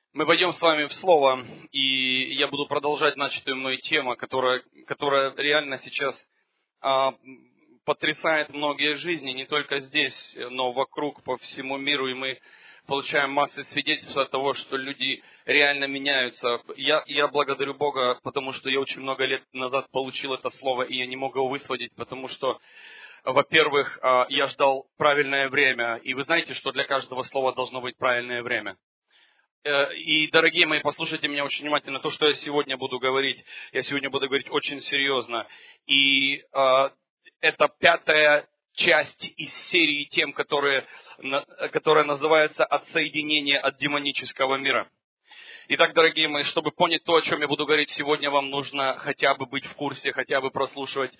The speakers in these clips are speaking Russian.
Мы пойдем с вами в Слово, и я буду продолжать начатую мной тему, которая реально сейчас потрясает многие жизни, не только здесь, но вокруг, по всему миру, и мы получаем массы свидетельств того, что люди реально меняются. Я благодарю Бога, потому что я очень много лет назад получил это слово, и я не мог его высвободить, потому что, во-первых, я ждал правильное время, и вы знаете, что для каждого слова должно быть правильное время. И, дорогие мои, послушайте меня очень внимательно. То, что я сегодня буду говорить очень серьезно. И это 5-я часть из серии тем, которая называется «Отсоединение от демонического мира». Итак, дорогие мои, чтобы понять то, о чем я буду говорить сегодня, вам нужно хотя бы быть в курсе, хотя бы прослушать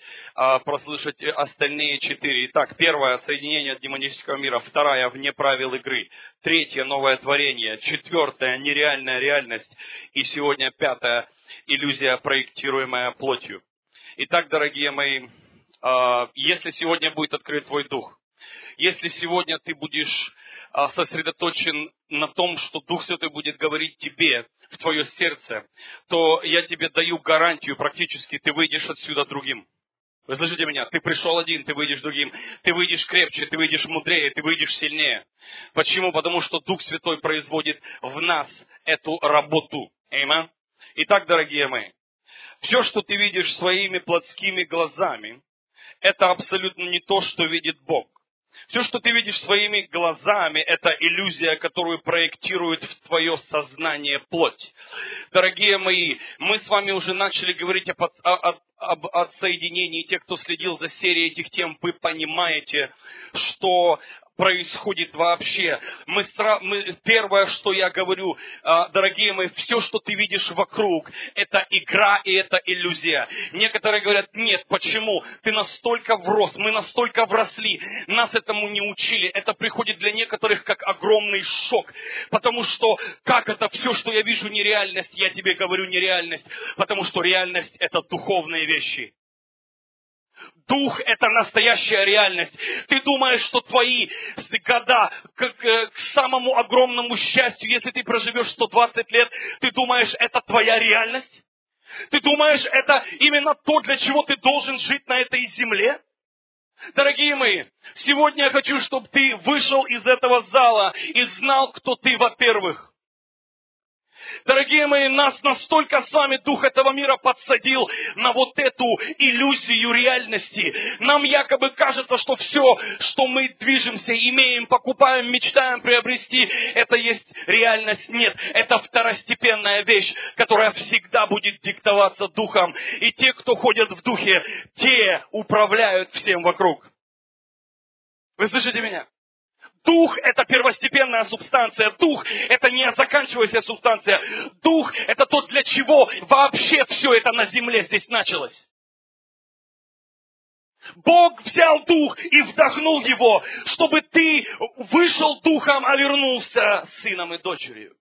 остальные 4. Итак, 1-я – соединение от демонического мира. 2-я – вне правил игры. 3-я – новое творение. 4-я – нереальная реальность. И сегодня 5-я – иллюзия, проектируемая плотью. Итак, дорогие мои, если сегодня будет открыт твой дух, если сегодня ты будешь сосредоточен на том, что Дух Святой будет говорить тебе, в твое сердце, то я тебе даю гарантию, практически ты выйдешь отсюда другим. Вы слышите меня? Ты пришел один, ты выйдешь другим. Ты выйдешь крепче, ты выйдешь мудрее, ты выйдешь сильнее. Почему? Потому что Дух Святой производит в нас эту работу. Аминь. Итак, дорогие мои, все, что ты видишь своими плотскими глазами, это абсолютно не то, что видит Бог. Все, что ты видишь своими глазами, это иллюзия, которую проектирует в твое сознание плоть. Дорогие мои, мы с вами уже начали говорить об отсоединении. Те, кто следил за серией этих тем, вы понимаете, что происходит вообще. Первое, что я говорю, дорогие мои, все, что ты видишь вокруг, это игра и это иллюзия. Некоторые говорят, нет, почему? Ты настолько врос, мы настолько вросли, нас этому не учили. Это приходит для некоторых как огромный шок, потому что, как это все, что я вижу, нереальность, я тебе говорю нереальность, потому что реальность это духовные вещи. Дух – это настоящая реальность. Ты думаешь, что твои года к самому огромному счастью, если ты проживешь 120 лет, ты думаешь, это твоя реальность? Ты думаешь, это именно то, для чего ты должен жить на этой земле? Дорогие мои, сегодня я хочу, чтобы ты вышел из этого зала и знал, кто ты, во-первых. Дорогие мои, нас настолько с вами дух этого мира подсадил на вот эту иллюзию реальности. Нам якобы кажется, что все, что мы движемся, имеем, покупаем, мечтаем приобрести, это есть реальность. Нет, это второстепенная вещь, которая всегда будет диктоваться духом. И те, кто ходят в духе, те управляют всем вокруг. Вы слышите меня? Дух – это первостепенная субстанция. Дух – это не заканчивающаяся субстанция. Дух – это то, для чего вообще все это на земле здесь началось. Бог взял дух и вдохнул его, чтобы ты вышел духом, а вернулся сыном и дочерью.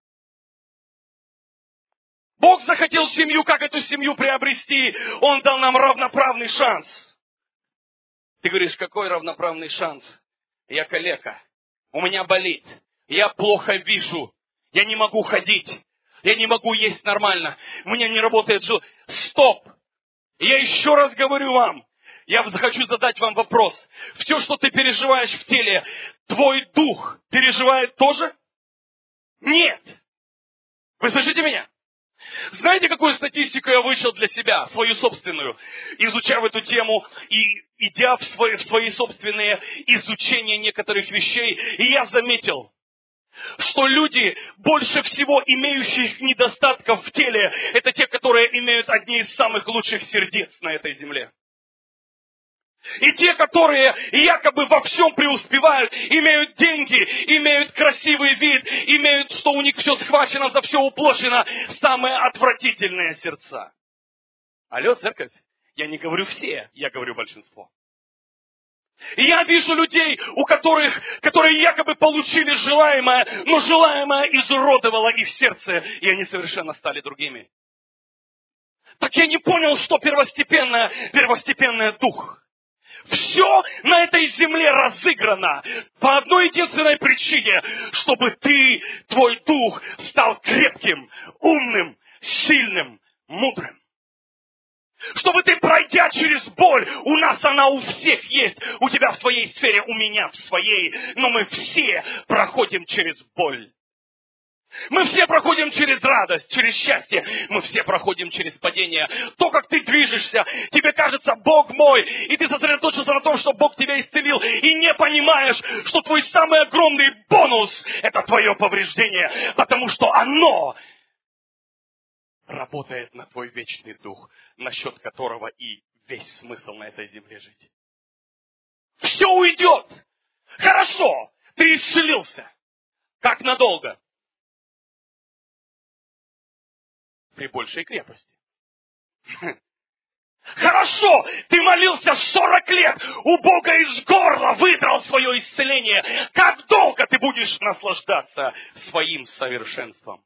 Бог захотел семью, как эту семью приобрести? Он дал нам равноправный шанс. Ты говоришь, какой равноправный шанс? Я калека. У меня болит. Я плохо вижу. Я не могу ходить. Я не могу есть нормально. У меня не работает желудок. Стоп! Я еще раз говорю вам. Я хочу задать вам вопрос. Все, что ты переживаешь в теле, твой дух переживает тоже? Нет. Вы слышите меня? Знаете, какую статистику я вышел для себя, свою собственную, изучав эту тему и идя в свои собственные изучения некоторых вещей, и я заметил, что люди, больше всего имеющих недостатков в теле, это те, которые имеют одни из самых лучших сердец на этой земле. И те, которые якобы во всем преуспевают, имеют деньги, имеют красивый вид, имеют, что у них все схвачено, за все уплочено, самые отвратительные сердца. Алло, церковь, я не говорю все, я говорю большинство. И я вижу людей, которые якобы получили желаемое, но желаемое изуродовало их сердце, и они совершенно стали другими. Так я не понял, что первостепенное дух. Все на этой земле разыграно по одной единственной причине, чтобы твой дух стал крепким, умным, сильным, мудрым. Чтобы ты, пройдя через боль, у нас она у всех есть, у тебя в твоей сфере, у меня в своей, но мы все проходим через боль. Мы все проходим через радость, через счастье. Мы все проходим через падение. То, как ты движешься, тебе кажется, Бог мой, и ты сосредоточился на том, что Бог тебя исцелил, и не понимаешь, что твой самый огромный бонус – это твое повреждение, потому что оно работает на твой вечный дух, насчет которого и весь смысл на этой земле жить. Все уйдет. Хорошо, ты исцелился. Как надолго? При большей крепости. Хорошо, ты молился 40 лет, у Бога из горла выдрал свое исцеление. Как долго ты будешь наслаждаться своим совершенством?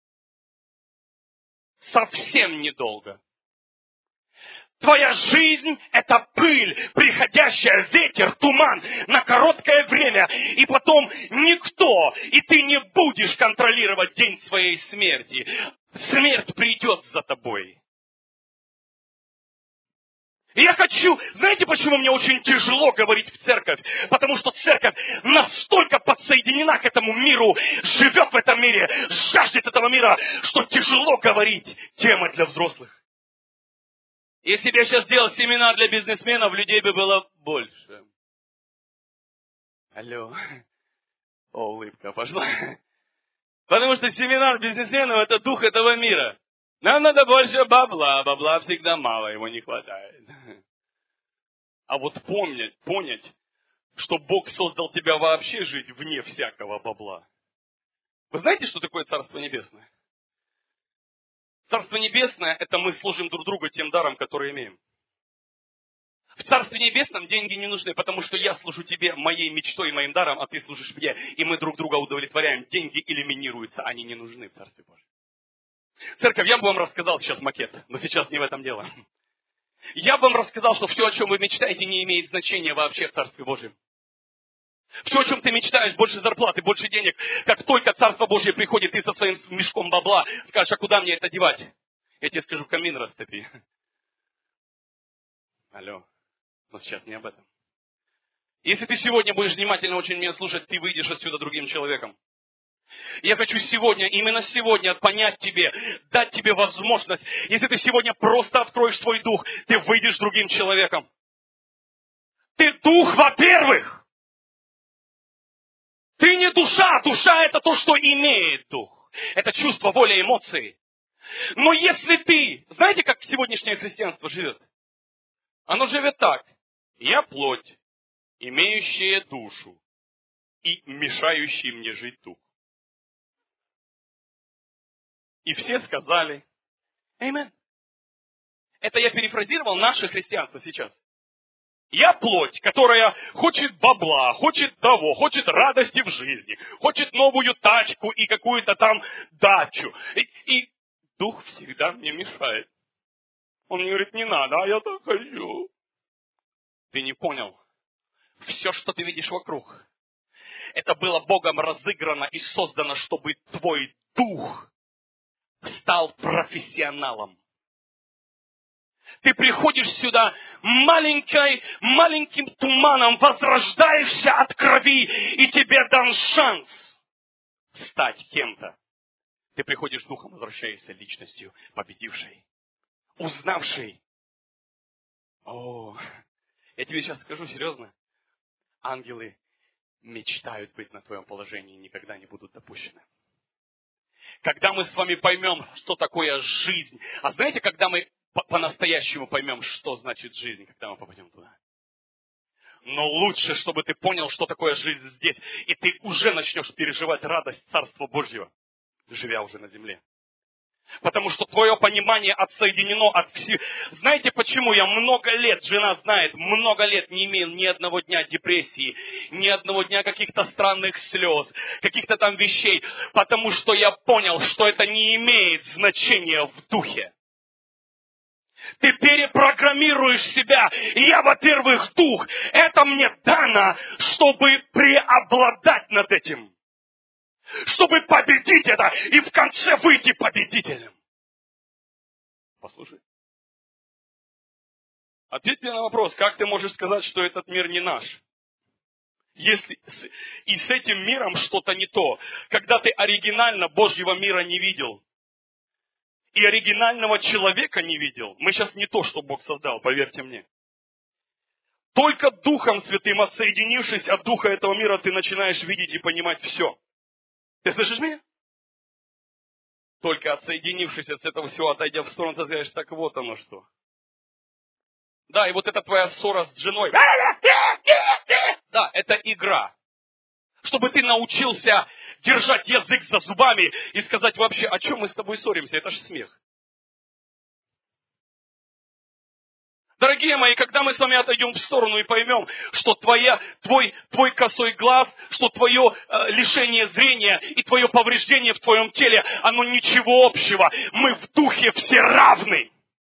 Совсем недолго. Твоя жизнь – это пыль, приходящая, ветер, туман на короткое время. И потом никто, и ты не будешь контролировать день своей смерти. Смерть придет за тобой. И я хочу, знаете, почему мне очень тяжело говорить в церковь? Потому что церковь настолько подсоединена к этому миру, живет в этом мире, жаждет этого мира, что тяжело говорить темы для взрослых. Если бы я сейчас сделал семинар для бизнесменов, людей бы было больше. Алло. О, улыбка пошла. Потому что семинар бизнесменов – это дух этого мира. Нам надо больше бабла, а бабла всегда мало, его не хватает. А вот понять, что Бог создал тебя вообще жить вне всякого бабла. Вы знаете, что такое Царство Небесное? Царство Небесное – это мы служим друг другу тем даром, который имеем. В Царстве Небесном деньги не нужны, потому что я служу тебе моей мечтой и моим даром, а ты служишь мне, и мы друг друга удовлетворяем. Деньги элиминируются, они не нужны в Царстве Божьем. Церковь, я бы вам рассказал сейчас макет, но сейчас не в этом дело. Я бы вам рассказал, что все, о чем вы мечтаете, не имеет значения вообще в Царстве Божьем. Все, о чем ты мечтаешь, больше зарплаты, больше денег. Как только Царство Божье приходит, ты со своим мешком бабла скажешь, а куда мне это девать? Я тебе скажу, камин растопи. Алло, но сейчас не об этом. Если ты сегодня будешь внимательно очень меня слушать, ты выйдешь отсюда другим человеком. Я хочу сегодня, именно сегодня понять тебе, дать тебе возможность. Если ты сегодня просто откроешь свой дух, ты выйдешь другим человеком. Ты дух, во-первых. Ты не душа. Душа – это то, что имеет дух. Это чувство, воля, эмоции. Но если ты... Знаете, как сегодняшнее христианство живет? Оно живет так. Я плоть, имеющая душу и мешающий мне жить дух. И все сказали «Аминь». Это я перефразировал наше христианство сейчас. Я плоть, которая хочет бабла, хочет того, хочет радости в жизни, хочет новую тачку и какую-то там дачу. И дух всегда мне мешает. Он мне говорит, не надо, а я так хочу. Ты не понял. Все, что ты видишь вокруг, это было Богом разыграно и создано, чтобы твой дух стал профессионалом. Ты приходишь сюда маленьким туманом, возрождаешься от крови, и тебе дан шанс стать кем-то. Ты приходишь духом, возвращаешься личностью, победившей, узнавшей. О, я тебе сейчас скажу серьезно. Ангелы мечтают быть на твоем положении и никогда не будут допущены. Когда мы с вами поймем, что такое жизнь. А знаете, когда мы по-настоящему поймем, что значит жизнь, когда мы попадем туда? Но лучше, чтобы ты понял, что такое жизнь здесь. И ты уже начнешь переживать радость Царства Божьего, живя уже на земле. Потому что твое понимание отсоединено от всех. Знаете, почему я много лет, жена знает, много лет не имел ни одного дня депрессии, ни одного дня каких-то странных слез, каких-то там вещей. Потому что я понял, что это не имеет значения в духе. Ты перепрограммируешь себя. И я, во-первых, дух. Это мне дано, чтобы преобладать над этим. Чтобы победить это и в конце выйти победителем. Послушай. Ответь мне на вопрос, как ты можешь сказать, что этот мир не наш? Если и с этим миром что-то не то. Когда ты оригинально Божьего мира не видел. И оригинального человека не видел. Мы сейчас не то, что Бог создал, поверьте мне. Только Духом Святым, отсоединившись от Духа этого мира, ты начинаешь видеть и понимать все. Ты слышишь меня? Только отсоединившись от этого всего, отойдя в сторону, ты скажешь, так вот оно что. Да, и вот эта твоя ссора с женой. Да, это игра. Чтобы ты научился держать язык за зубами и сказать вообще, о чем мы с тобой ссоримся, это же смех. Дорогие мои, когда мы с вами отойдем в сторону и поймем, что твой косой глаз, что твое лишение зрения и твое повреждение в твоем теле, оно ничего общего. Мы в духе все равны.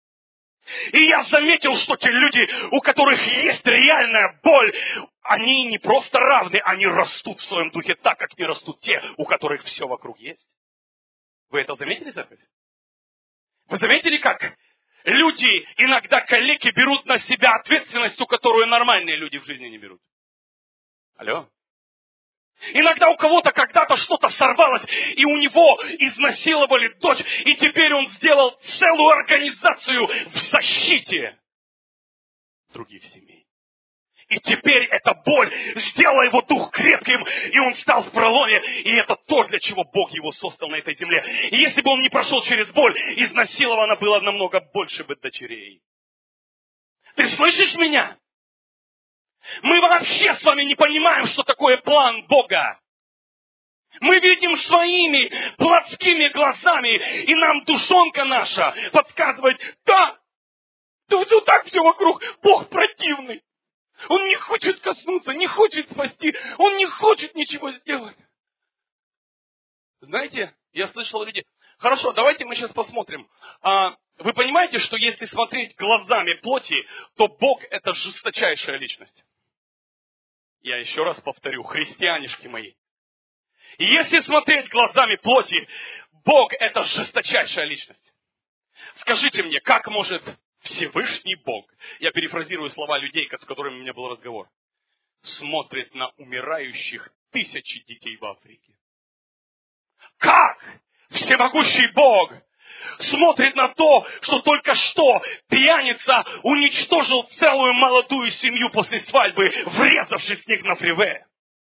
И я заметил, что те люди, у которых есть реальная боль, они не просто равны, они растут в своем духе так, как не растут те, у которых все вокруг есть. Вы это заметили, церковь? Вы заметили, как люди, иногда калеки, берут на себя ответственность, которую нормальные люди в жизни не берут? Алло? Иногда у кого-то когда-то что-то сорвалось, и у него изнасиловали дочь, и теперь он сделал целую организацию в защите других семей. И теперь эта боль сделала его дух крепким, и он стал в проломе, и это то, для чего Бог его создал на этой земле. И если бы он не прошел через боль, изнасиловано было намного больше бы дочерей. Ты слышишь меня? Мы вообще с вами не понимаем, что такое план Бога. Мы видим своими плотскими глазами, и нам душонка наша подсказывает, да, тут так все вокруг, Бог противный. Он не хочет коснуться, не хочет спасти, он не хочет ничего сделать. Знаете, я слышал людей, хорошо, давайте мы сейчас посмотрим. Вы понимаете, что если смотреть глазами плоти, то Бог это жесточайшая личность. Я еще раз повторю, христианишки мои. И если смотреть глазами плоти, Бог это жесточайшая личность. Скажите мне, как может Всевышний Бог, я перефразирую слова людей, с которыми у меня был разговор, смотрит на умирающих тысячи детей в Африке? Как всемогущий Бог смотрит на то, что только что пьяница уничтожил целую молодую семью после свадьбы, врезавшись в них на фриве?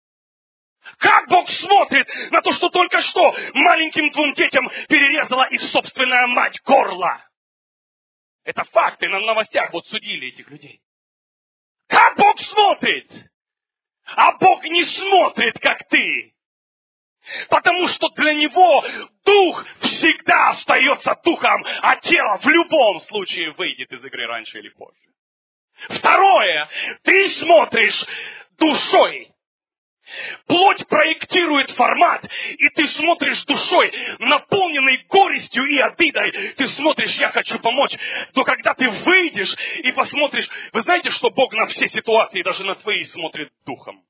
Как Бог смотрит на то, что только что маленьким двум детям перерезала их собственная мать горло? Это факты, на новостях вот судили этих людей. Как Бог смотрит? А Бог не смотрит, как ты. Потому что для Него дух всегда остается духом, а тело в любом случае выйдет из игры раньше или позже. Второе, ты смотришь душой. Плоть проектирует формат, и ты смотришь душой, наполненной горестью и обидой. Ты смотришь, я хочу помочь. Но когда ты выйдешь и посмотришь, вы знаете, что Бог на все ситуации, даже на твои, смотрит духом.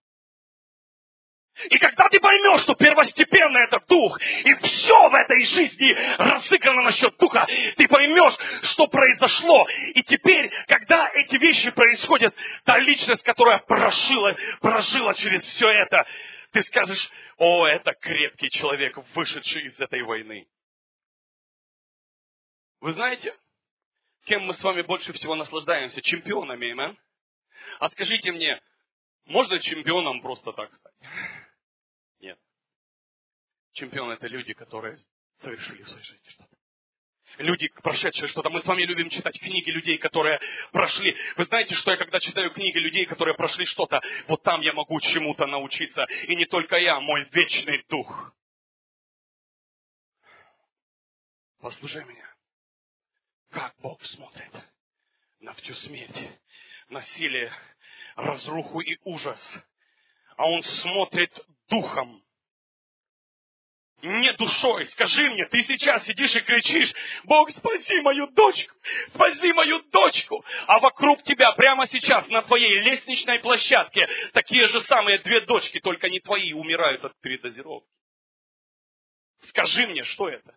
И когда ты поймешь, что первостепенно это дух, и все в этой жизни разыграно насчет духа, ты поймешь, что произошло. И теперь, когда эти вещи происходят, та личность, которая прожила через все это, ты скажешь, о, это крепкий человек, вышедший из этой войны. Вы знаете, кем мы с вами больше всего наслаждаемся? Чемпионами, аминь? А скажите мне, можно чемпионом просто так стать? Нет. Чемпионы — это люди, которые совершили в своей жизни что-то. Люди, прошедшие что-то. Мы с вами любим читать книги людей, которые прошли. Вы знаете, что я когда читаю книги людей, которые прошли что-то, вот там я могу чему-то научиться. И не только я, мой вечный дух. Послушай меня. Как Бог смотрит на всю смерть, насилие, разруху и ужас. А Он смотрит духом. не душой. Скажи мне, ты сейчас сидишь и кричишь: Бог, спаси мою дочку, спаси мою дочку. А вокруг тебя прямо сейчас на твоей лестничной площадке такие же самые 2 дочки, только не твои, умирают от передозировки. Скажи мне, что это?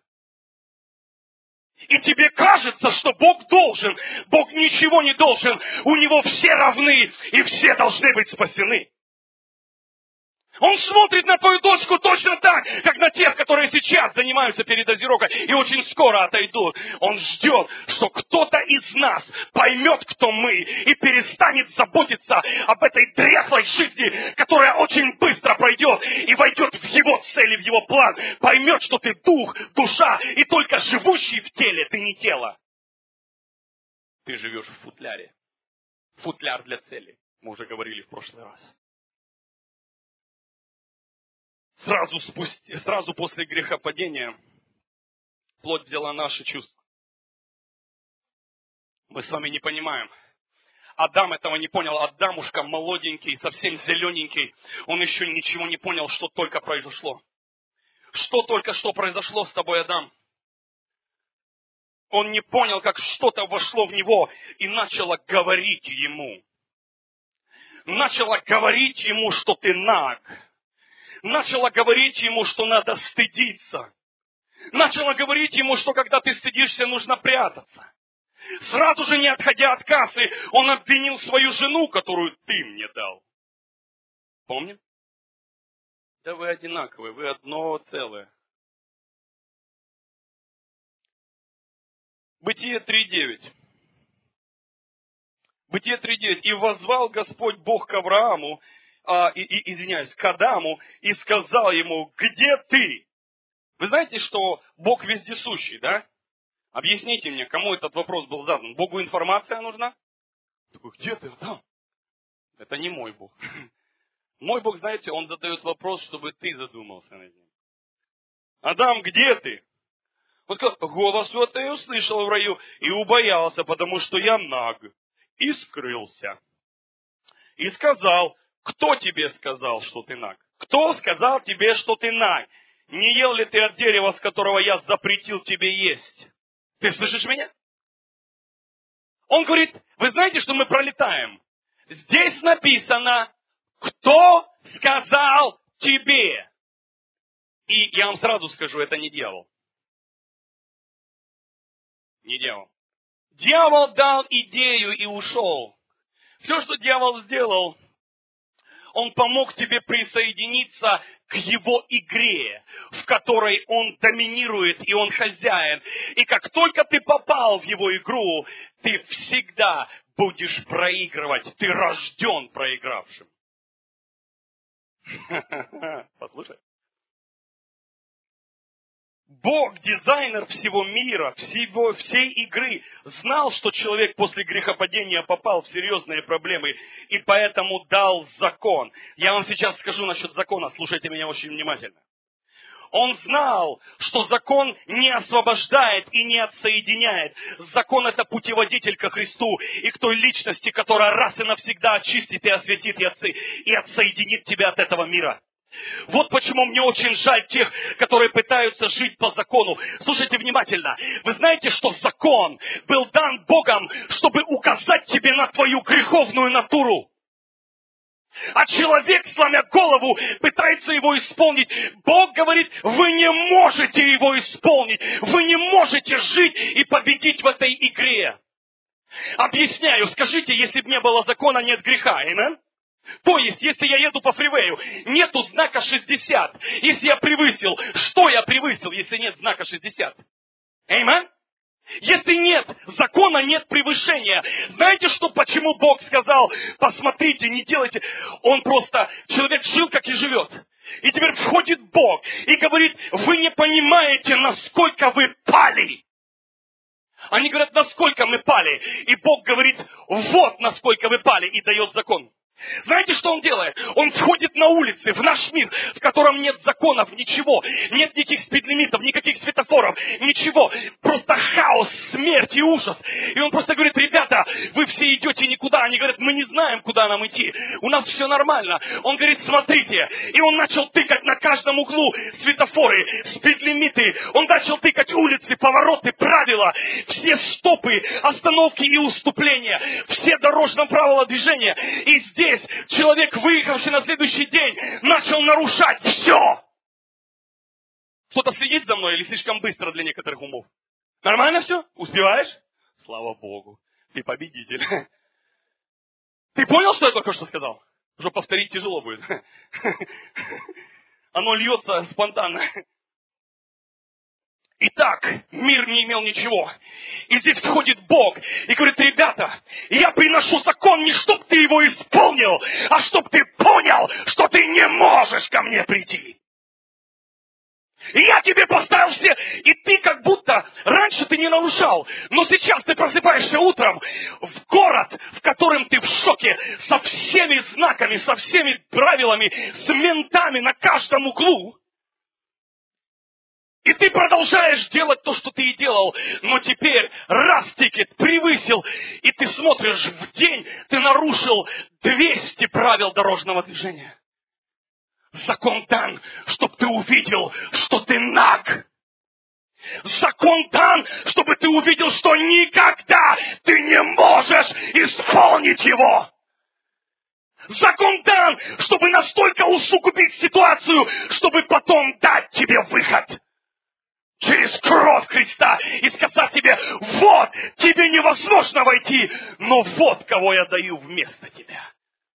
И тебе кажется, что Бог должен. Бог ничего не должен. У Него все равны, и все должны быть спасены. Он смотрит на твою дочку точно так, как на тех, которые сейчас занимаются передозировкой и очень скоро отойдут. Он ждет, что кто-то из нас поймет, кто мы, и перестанет заботиться об этой дряхлой жизни, которая очень быстро пройдет и войдет в его цели, в его план. Поймет, что ты дух, душа, и только живущий в теле, ты не тело. Ты живешь в футляре. Футляр для цели. Мы уже говорили в прошлый раз. Сразу после грехопадения плоть взяла наши чувства. Мы с вами не понимаем. Адам этого не понял. Адамушка молоденький, совсем зелененький. Он еще ничего не понял, что только произошло. Что только что произошло с тобой, Адам? Он не понял, как что-то вошло в него и начало говорить ему. Начало говорить ему, что ты наг. Начала говорить ему, что надо стыдиться. Начала говорить ему, что когда ты стыдишься, нужно прятаться. Сразу же, не отходя от кассы, он обвинил свою жену, которую ты мне дал. Помним? Да вы одинаковые, вы одно целое. Бытие 3:9. Бытие 3:9. И воззвал Господь Бог к Аврааму, к Адаму, и сказал ему: где ты? Вы знаете, что Бог вездесущий, да? Объясните мне, кому этот вопрос был задан. Богу информация нужна? Такой: где ты, Адам? Это не мой Бог. Мой Бог, знаете, Он задает вопрос, чтобы ты задумался над ним. Адам, где ты? Вот как голос вот я услышал в раю и убоялся, потому что я наг, и скрылся. И сказал: кто тебе сказал, что ты наг? Кто сказал тебе, что ты наг? Не ел ли ты от дерева, с которого я запретил тебе есть? Ты слышишь меня? Он говорит: вы знаете, что мы пролетаем? Здесь написано: кто сказал тебе? И я вам сразу скажу, это не дьявол. Не дьявол. Дьявол дал идею и ушел. Все, что дьявол сделал, он помог тебе присоединиться к его игре, в которой он доминирует и он хозяин. И как только ты попал в его игру, ты всегда будешь проигрывать. Ты рожден проигравшим. Послушай. Бог, дизайнер всего мира, всей игры, знал, что человек после грехопадения попал в серьезные проблемы, и поэтому дал закон. Я вам сейчас скажу насчет закона, слушайте меня очень внимательно. Он знал, что закон не освобождает и не отсоединяет. Закон — это путеводитель ко Христу и к той личности, которая раз и навсегда очистит и осветит и отсоединит тебя от этого мира. Вот почему мне очень жаль тех, которые пытаются жить по закону. Слушайте внимательно. Вы знаете, что закон был дан Богом, чтобы указать тебе на твою греховную натуру. А человек, сломя голову, пытается его исполнить. Бог говорит: вы не можете его исполнить. Вы не можете жить и победить в этой игре. Объясняю. Скажите, если бы не было закона, нет греха. Аминь? То есть, если я еду по фривею, нету знака 60. Если я превысил, что я превысил, если нет знака 60? Аминь? Если нет закона, нет превышения. Знаете, почему Бог сказал: посмотрите, не делайте. Он просто, человек жил, как и живет. И теперь входит Бог и говорит: вы не понимаете, насколько вы пали. Они говорят: насколько мы пали. И Бог говорит: вот насколько вы пали, и дает закон. Знаете, что он делает? Он входит на улицы, в наш мир, в котором нет законов, ничего. Нет никаких спидлимитов, никаких светофоров, ничего. Просто хаос, смерть и ужас. И он просто говорит: ребята, вы все идете никуда. Они говорят: мы не знаем, куда нам идти. У нас все нормально. Он говорит: смотрите. И он начал тыкать на каждом углу светофоры, спидлимиты. Он начал тыкать улицы, повороты, правила. Все стопы, остановки и уступления. Все дорожные правила движения. И здесь человек, выехавший на следующий день, начал нарушать все. Кто-то следит за мной или слишком быстро для некоторых умов? Нормально все? Успеваешь? Слава Богу. Ты победитель. Ты понял, что я только что сказал? Уже повторить тяжело будет. Оно льется спонтанно. Итак, мир не имел ничего. И здесь входит Бог и говорит: ребята, я приношу закон не чтоб ты его исполнил, а чтоб ты понял, что ты не можешь ко мне прийти. И я тебе поставил все, и ты как будто раньше ты не нарушал, но сейчас ты просыпаешься утром в город, в котором ты в шоке, со всеми знаками, со всеми правилами, с ментами на каждом углу. И ты продолжаешь делать то, что ты и делал, но теперь раз тикет превысил, и ты смотришь, в день ты нарушил 200 правил дорожного движения. Закон дан, чтобы ты увидел, что ты наг. Закон дан, чтобы ты увидел, что никогда ты не можешь исполнить его. Закон дан, чтобы настолько усугубить ситуацию, чтобы потом дать тебе выход. Через кровь Христа и сказать тебе: вот, тебе невозможно войти, но вот кого я даю вместо тебя.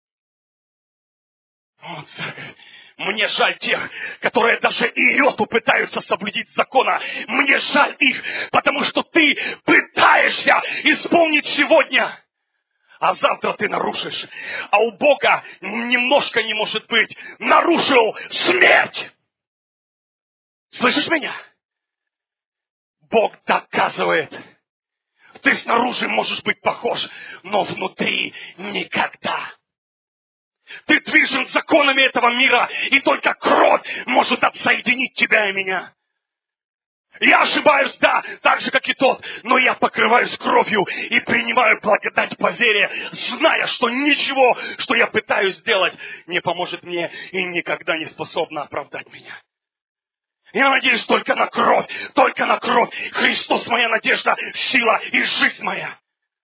Вот, мне жаль тех, которые даже иоту пытаются соблюдать закона. Мне жаль их, потому что ты пытаешься исполнить сегодня, а завтра ты нарушишь. А у Бога немножко не может быть. Нарушил смерть. Слышишь меня? Бог доказывает. Ты снаружи можешь быть похож, но внутри никогда. Ты движен законами этого мира, и только кровь может отсоединить тебя и меня. Я ошибаюсь, да, так же, как и тот, но я покрываюсь кровью и принимаю благодать по вере, зная, что ничего, что я пытаюсь сделать, не поможет мне и никогда не способно оправдать меня. Я надеюсь только на кровь, только на кровь. Христос моя надежда, сила и жизнь моя.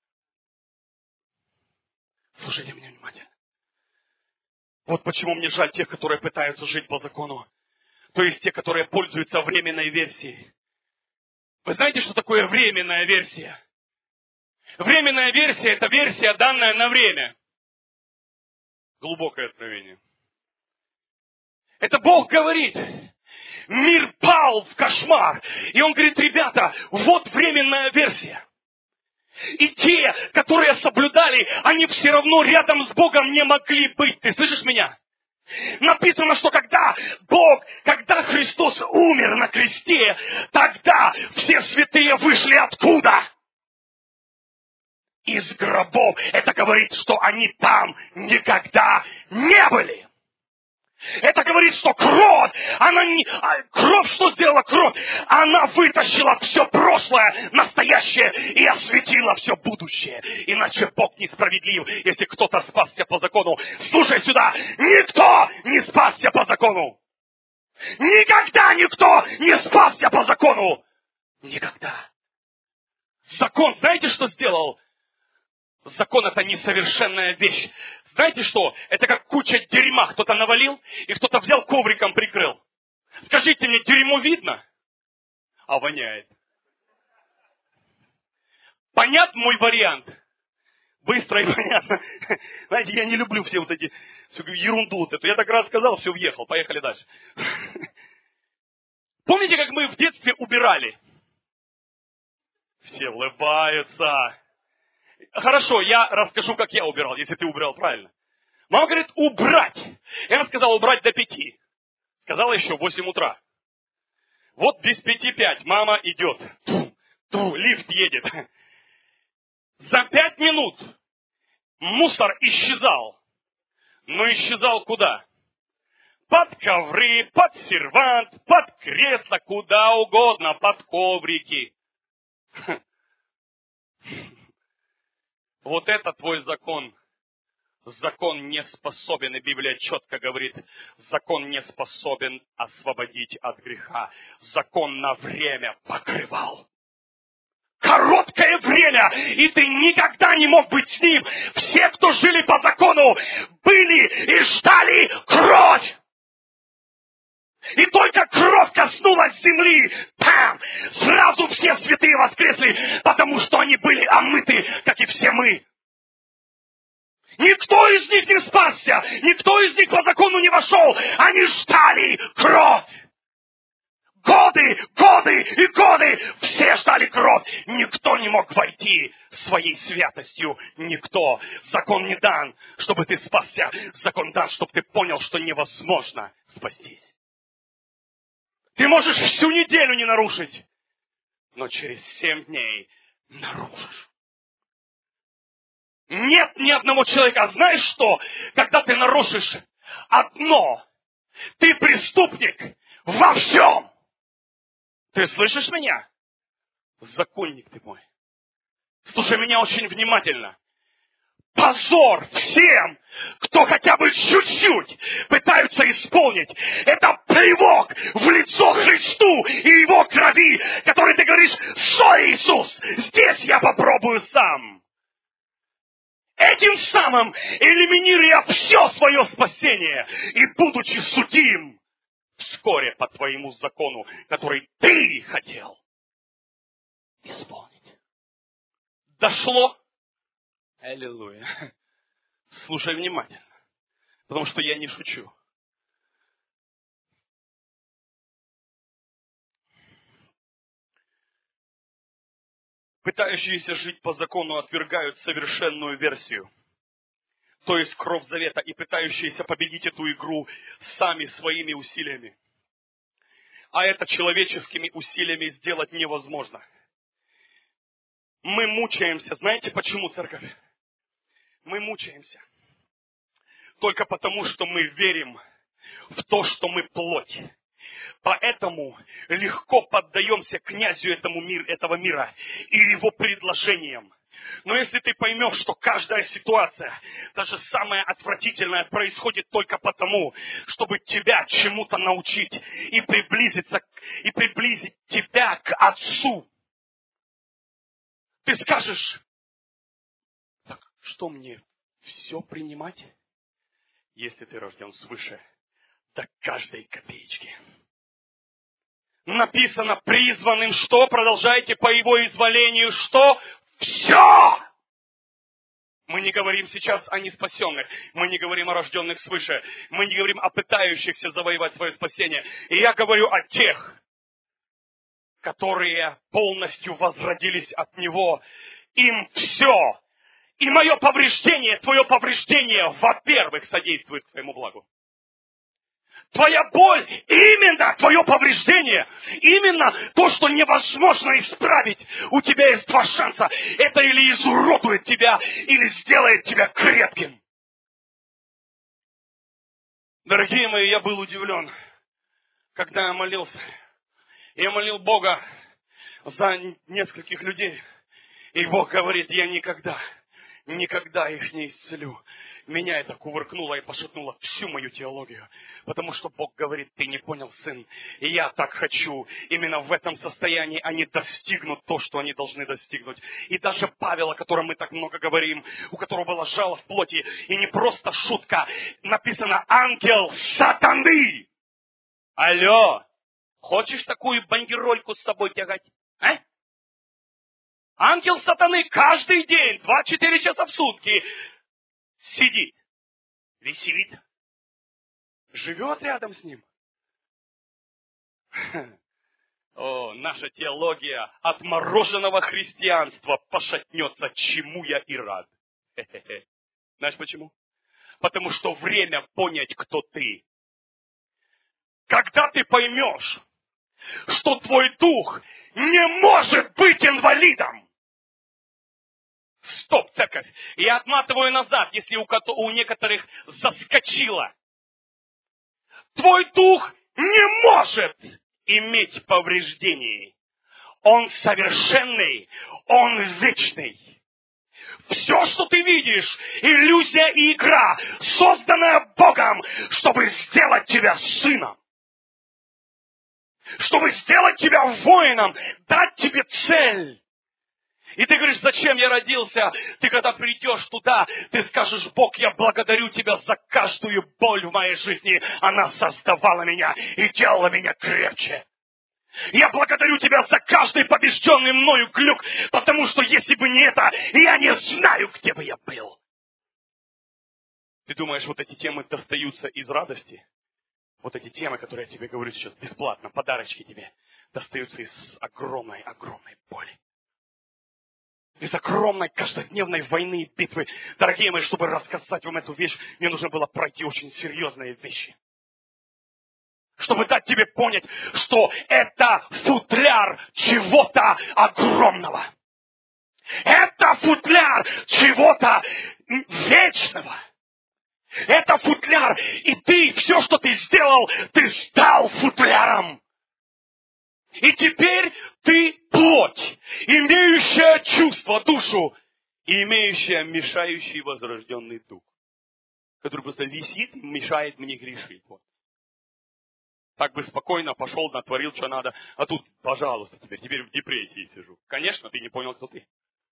Слушайте меня внимательно. Вот почему мне жаль тех, которые пытаются жить по закону. То есть те, которые пользуются временной версией. Вы знаете, что такое временная версия? Временная версия – это версия, данная на время. Глубокое откровение. Это Бог говорит. Мир пал в кошмар. И он говорит: ребята, вот временная версия. И те, которые соблюдали, они все равно рядом с Богом не могли быть. Ты слышишь меня? Написано, что когда Христос умер на кресте, тогда все святые вышли откуда? Из гробов. Это говорит, что они там никогда не были. Это говорит, что кровь, кровь, что сделала кровь? Она вытащила все прошлое, настоящее и осветила все будущее. Иначе Бог несправедлив, если кто-то спасся по закону. Слушай сюда, никто не спасся по закону. Никогда никто не спасся по закону. Никогда. Закон, знаете, что сделал? Закон — это несовершенная вещь. Знаете что? Это как куча дерьма. Кто-то навалил, и кто-то взял ковриком прикрыл. Скажите мне, дерьмо видно? А воняет. Понятен мой вариант? Быстро и понятно. Знаете, я не люблю все вот эти, всю ерунду вот эту. Я так раз сказал, все, въехал. Поехали дальше. Помните, как мы в детстве убирали? Все улыбаются. Хорошо, я расскажу, как я убирал, если ты убирал правильно. Мама говорит: убрать. Я сказал убрать до 5. Сказала еще в 8 утра. Вот без 5:05 мама идет. Лифт едет. За 5 минут мусор исчезал. Но исчезал куда? Под ковры, под сервант, под кресло, куда угодно, под коврики. Вот это твой закон. Закон не способен, и Библия четко говорит, закон не способен освободить от греха. Закон на время покрывал. Короткое время, и ты никогда не мог быть с ним. Все, кто жили по закону, были и ждали кровь. И только кровь коснулась земли, там сразу все святые воскресли, потому что они были омыты, как и все мы. Никто из них не спасся, никто из них по закону не вошел. Они ждали кровь. Годы и годы все ждали кровь. Никто не мог войти своей святостью. Никто. Закон не дан, чтобы ты спасся. Закон дан, чтобы ты понял, что невозможно спастись. Ты можешь всю неделю не нарушить, но через 7 дней нарушишь. Нет ни одного человека. А знаешь что? Когда ты нарушишь одно, ты преступник во всем. Ты слышишь меня? Законник ты мой. Слушай меня очень внимательно. Позор всем, кто хотя бы чуть-чуть пытаются исполнить. Это плевок в лицо Христу и Его крови, который ты говоришь: «Стой, Иисус, здесь я попробую сам». Этим самым элиминируя все свое спасение и будучи судим вскоре по твоему закону, который ты хотел исполнить. Дошло? Аллилуйя. Слушай внимательно, потому что я не шучу. Пытающиеся жить по закону отвергают совершенную версию, то есть кровь завета, и пытающиеся победить эту игру сами своими усилиями. А это человеческими усилиями сделать невозможно. Мы мучаемся. Знаете почему, церковь? Мы мучаемся только потому, что мы верим в то, что мы плоть. Поэтому легко поддаемся князю этого мира и его предложениям. Но если ты поймешь, что каждая ситуация, даже самая отвратительная, происходит только потому, чтобы тебя чему-то научить и приблизить тебя к Отцу, ты скажешь: так что мне все принимать, если ты рожден свыше, до каждой копеечки? Написано: призванным что? Продолжайте: по Его изволению что? Все! Мы не говорим сейчас о неспасенных, мы не говорим о рожденных свыше, мы не говорим о пытающихся завоевать свое спасение. И я говорю о тех, которые полностью возродились от Него. Им все. И мое повреждение, твое повреждение, во-первых, содействует к твоему благу. Твоя боль, именно твое повреждение, именно то, что невозможно исправить. У тебя есть 2 шанса. Это или изуродует тебя, или сделает тебя крепким. Дорогие мои, я был удивлен, когда я молился. Я молил Бога за нескольких людей. И Бог говорит: я никогда их не исцелю. Меня это кувыркнуло и пошатнуло всю мою теологию. Потому что Бог говорит: ты не понял, сын. И я так хочу. Именно в этом состоянии они достигнут то, что они должны достигнуть. И даже Павел, о котором мы так много говорим, у которого было жало в плоти, и не просто шутка, написано: ангел сатаны. Алло, хочешь такую бандерольку с собой тягать? А? Ангел сатаны каждый день, 24 часа в сутки сидит, висит, живет рядом с ним. О, наша теология отмороженного христианства пошатнется, чему я и рад. Знаешь почему? Потому что время понять, кто ты. Когда ты поймешь, что твой дух не может быть инвалидом, Стоп, церковь. Я отматываю назад, если у некоторых заскочило. Твой дух не может иметь повреждений. Он совершенный, он вечный. Все, что ты видишь, иллюзия и игра, созданная Богом, чтобы сделать тебя сыном. Чтобы сделать тебя воином, дать тебе цель. И ты говоришь, зачем я родился? Ты когда придешь туда, ты скажешь, Бог, я благодарю тебя за каждую боль в моей жизни. Она создавала меня и делала меня крепче. Я благодарю тебя за каждый побежденный мною глюк, потому что если бы не это, я не знаю, где бы я был. Ты думаешь, вот эти темы достаются из радости? Вот эти темы, которые я тебе говорю сейчас бесплатно, подарочки тебе, достаются из огромной боли. Из огромной каждодневной войны и битвы. Дорогие мои, чтобы рассказать вам эту вещь, мне нужно было пройти очень серьезные вещи. Чтобы дать тебе понять, что это футляр чего-то огромного. Это футляр чего-то вечного. Это футляр. И ты, все, что ты сделал, ты стал футляром. И теперь ты плоть, имеющая чувство, душу, и имеющая мешающий возрожденный дух, который просто висит и мешает мне грешить. Вот. Так бы спокойно пошел, натворил, что надо, а тут, пожалуйста, теперь в депрессии сижу. Конечно, ты не понял, кто ты.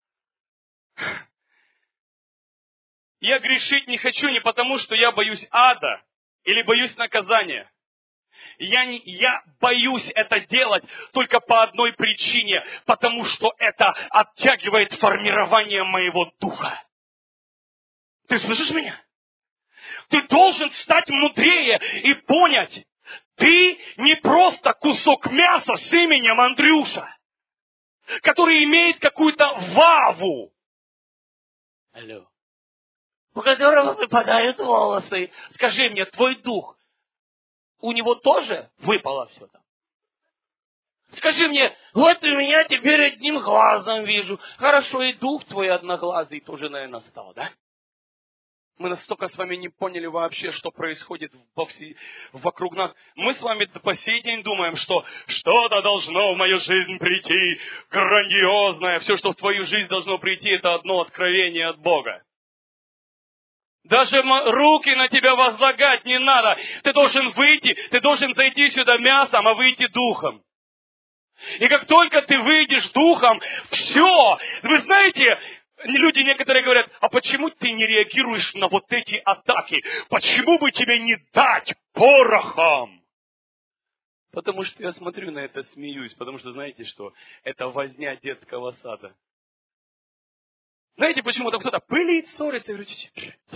Я грешить не хочу не потому, что я боюсь ада или боюсь наказания. Я боюсь это делать только по одной причине, потому что это оттягивает формирование моего духа. Ты слышишь меня? Ты должен стать мудрее и понять, ты не просто кусок мяса с именем Андрюша, который имеет какую-то ваву. Алло. У которого выпадают волосы. Скажи мне, твой дух, у него тоже выпало все там? Скажи мне, вот у меня теперь одним глазом вижу. Хорошо, и дух твой одноглазый тоже, наверное, стал, да? Мы настолько с вами не поняли вообще, что происходит вокруг нас. Мы с вами по сей день думаем, что что-то должно в мою жизнь прийти, грандиозное. Все, что в твою жизнь должно прийти, это одно откровение от Бога. Даже руки на тебя возлагать не надо. Ты должен выйти, ты должен зайти сюда мясом, а выйти духом. И как только ты выйдешь духом, все. Вы знаете, люди некоторые говорят, а почему ты не реагируешь на вот эти атаки? Почему бы тебе не дать порохом? Потому что я смотрю на это, смеюсь. Потому что знаете что? Это возня детского сада. Знаете, почему там кто-то пылит, ссорится, и говорит,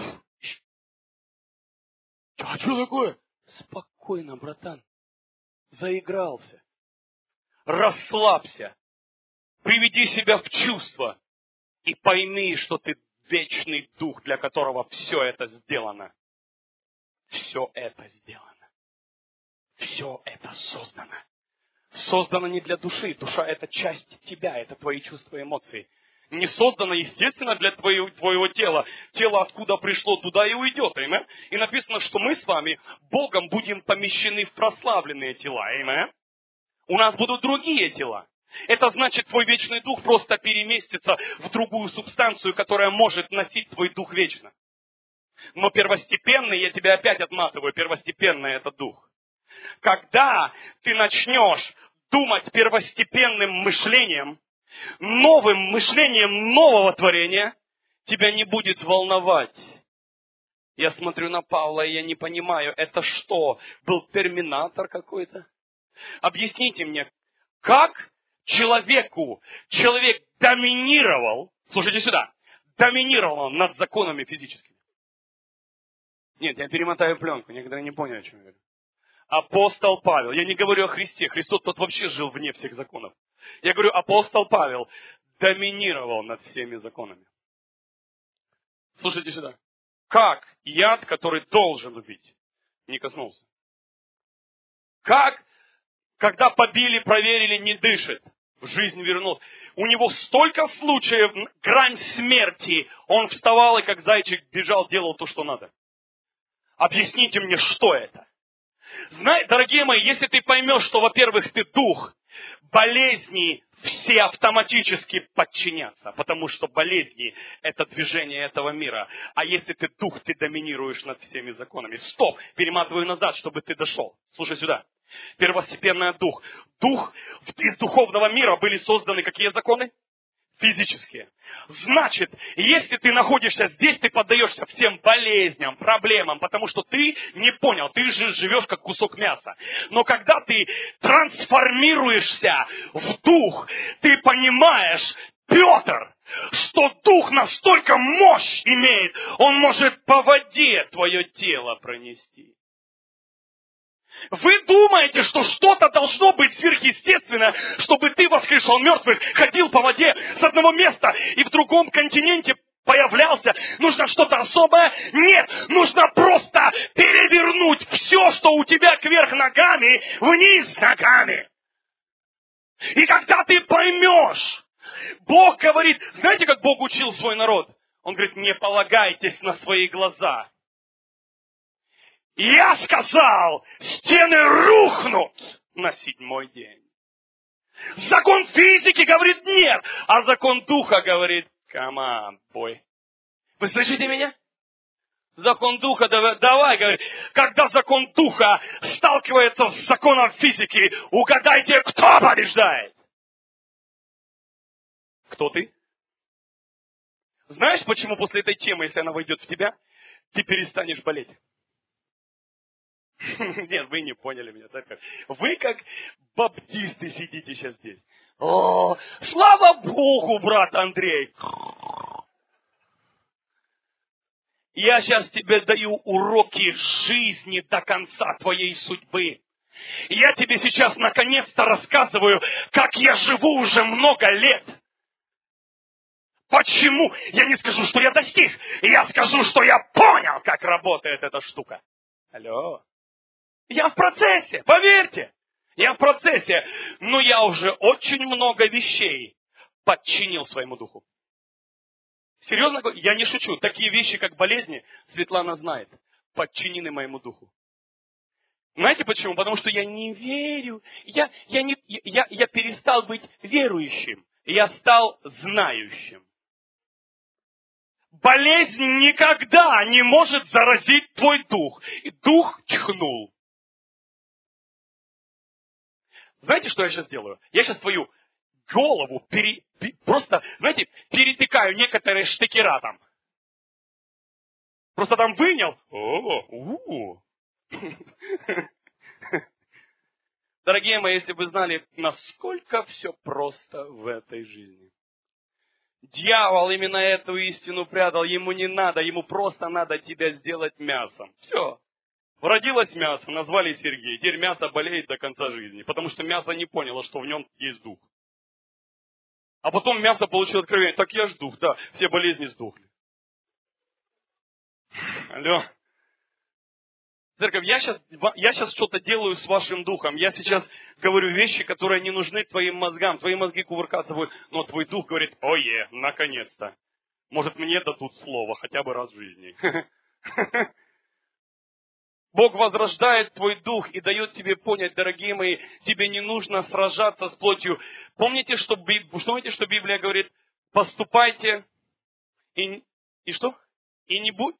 а что такое? Спокойно, братан. Заигрался. Расслабься. Приведи себя в чувство. И пойми, что ты вечный дух, для которого все это сделано. Все это сделано. Все это создано. Создано не для души. Душа – это часть тебя, это твои чувства и эмоции. Не создано, естественно, для твоего тела. Тело откуда пришло, туда и уйдет. Amen? И написано, что мы с вами Богом будем помещены в прославленные тела. Amen? У нас будут другие тела. Это значит, твой вечный дух просто переместится в другую субстанцию, которая может носить твой дух вечно. Но первостепенный, я тебя опять отматываю, первостепенный это дух. Когда ты начнешь думать первостепенным мышлением, новым мышлением нового творения, тебя не будет волновать. Я смотрю на Павла, и я не понимаю, это что, был терминатор какой-то? Объясните мне, как человек доминировал, слушайте сюда, доминировал над законами физическими? Нет, я перемотаю пленку, некоторые не поняли, о чем я говорю. Апостол Павел, я не говорю о Христе, Христос тот вообще жил вне всех законов. Я говорю, апостол Павел доминировал над всеми законами. Слушайте сюда. Как яд, который должен убить, не коснулся? Как, когда побили, проверили, не дышит, в жизнь вернулся. У него столько случаев, грань смерти. Он вставал и как зайчик бежал, делал то, что надо. Объясните мне, что это? Дорогие мои, если ты поймешь, что, во-первых, ты дух, болезни все автоматически подчинятся, потому что болезни – это движение этого мира. А если ты дух, ты доминируешь над всеми законами. Стоп! Перематываю назад, чтобы ты дошел. Слушай сюда. Первостепенный дух. Из духовного мира были созданы какие законы? Физические. Значит, если ты находишься здесь, ты поддаешься всем болезням, проблемам, потому что ты не понял, ты же живешь как кусок мяса. Но когда ты трансформируешься в дух, ты понимаешь, Петр, что дух настолько мощь имеет, он может по воде твое тело пронести. Вы думаете, что что-то должно быть сверхъестественное, чтобы ты воскрешал мертвых, ходил по воде с одного места и в другом континенте появлялся? Нужно что-то особое? Нет, нужно просто перевернуть все, что у тебя кверх ногами, вниз ногами. И когда ты поймешь, Бог говорит, знаете, как Бог учил свой народ? Он говорит, не полагайтесь на свои глаза. Я сказал, стены рухнут на 7-й день. Закон физики говорит нет, а закон духа говорит, come on, boy. Вы слышите меня? Закон духа, давай, говорит. Когда закон духа сталкивается с законом физики, угадайте, кто побеждает? Кто ты? Знаешь, почему после этой темы, если она войдет в тебя, ты перестанешь болеть? Нет, вы не поняли меня, церковь. Вы как баптисты сидите сейчас здесь. О, слава Богу, брат Андрей. Я сейчас тебе даю уроки жизни до конца твоей судьбы. Я тебе сейчас наконец-то рассказываю, как я живу уже много лет. Почему? Я не скажу, что я достиг. Я скажу, что я понял, как работает эта штука. Алло. Я в процессе, поверьте. Я в процессе. Но я уже очень много вещей подчинил своему духу. Серьезно, я не шучу. Такие вещи, как болезни, Светлана знает. Подчинены моему духу. Знаете почему? Потому что я не верю. Я перестал быть верующим. Я стал знающим. Болезнь никогда не может заразить твой дух. И дух чихнул. Знаете, что я сейчас делаю? Я сейчас твою голову просто, знаете, перетыкаю некоторые штекера там. Просто там вынял. Дорогие мои, если бы знали, насколько все просто в этой жизни. Дьявол именно эту истину прятал. Ему не надо, ему просто надо тебя сделать мясом. Все. Родилось мясо, назвали Сергей. Теперь мясо болеет до конца жизни. Потому что мясо не поняло, что в нем есть дух. А потом мясо получило откровение. Так я ж дух, да. Все болезни сдохли. Алло. Церковь, я сейчас что-то делаю с вашим духом. Я сейчас говорю вещи, которые не нужны твоим мозгам. Твои мозги кувыркаться будут. Но твой дух говорит, ое, наконец-то. Может, мне дадут слово хотя бы раз в жизни. Бог возрождает твой дух и дает тебе понять, дорогие мои, тебе не нужно сражаться с плотью. Помните, что Библия говорит? Поступайте и что? И не будь.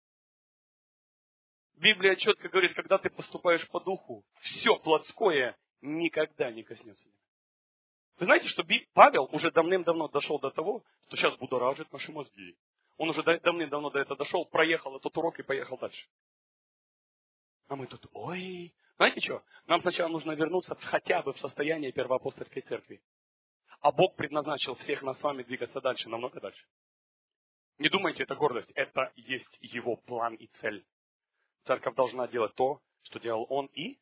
Библия четко говорит, когда ты поступаешь по духу, все плотское никогда не коснется. Вы знаете, что Павел уже давным-давно дошел до того, что сейчас будоражит наши мозги. Он уже давным-давно до этого дошел, проехал этот урок и поехал дальше. А мы тут, ой, знаете что? Нам сначала нужно вернуться хотя бы в состояние первоапостольской церкви. А Бог предназначил всех нас с вами двигаться дальше, намного дальше. Не думайте, это гордость, это есть Его план и цель. Церковь должна делать то, что делал Он и...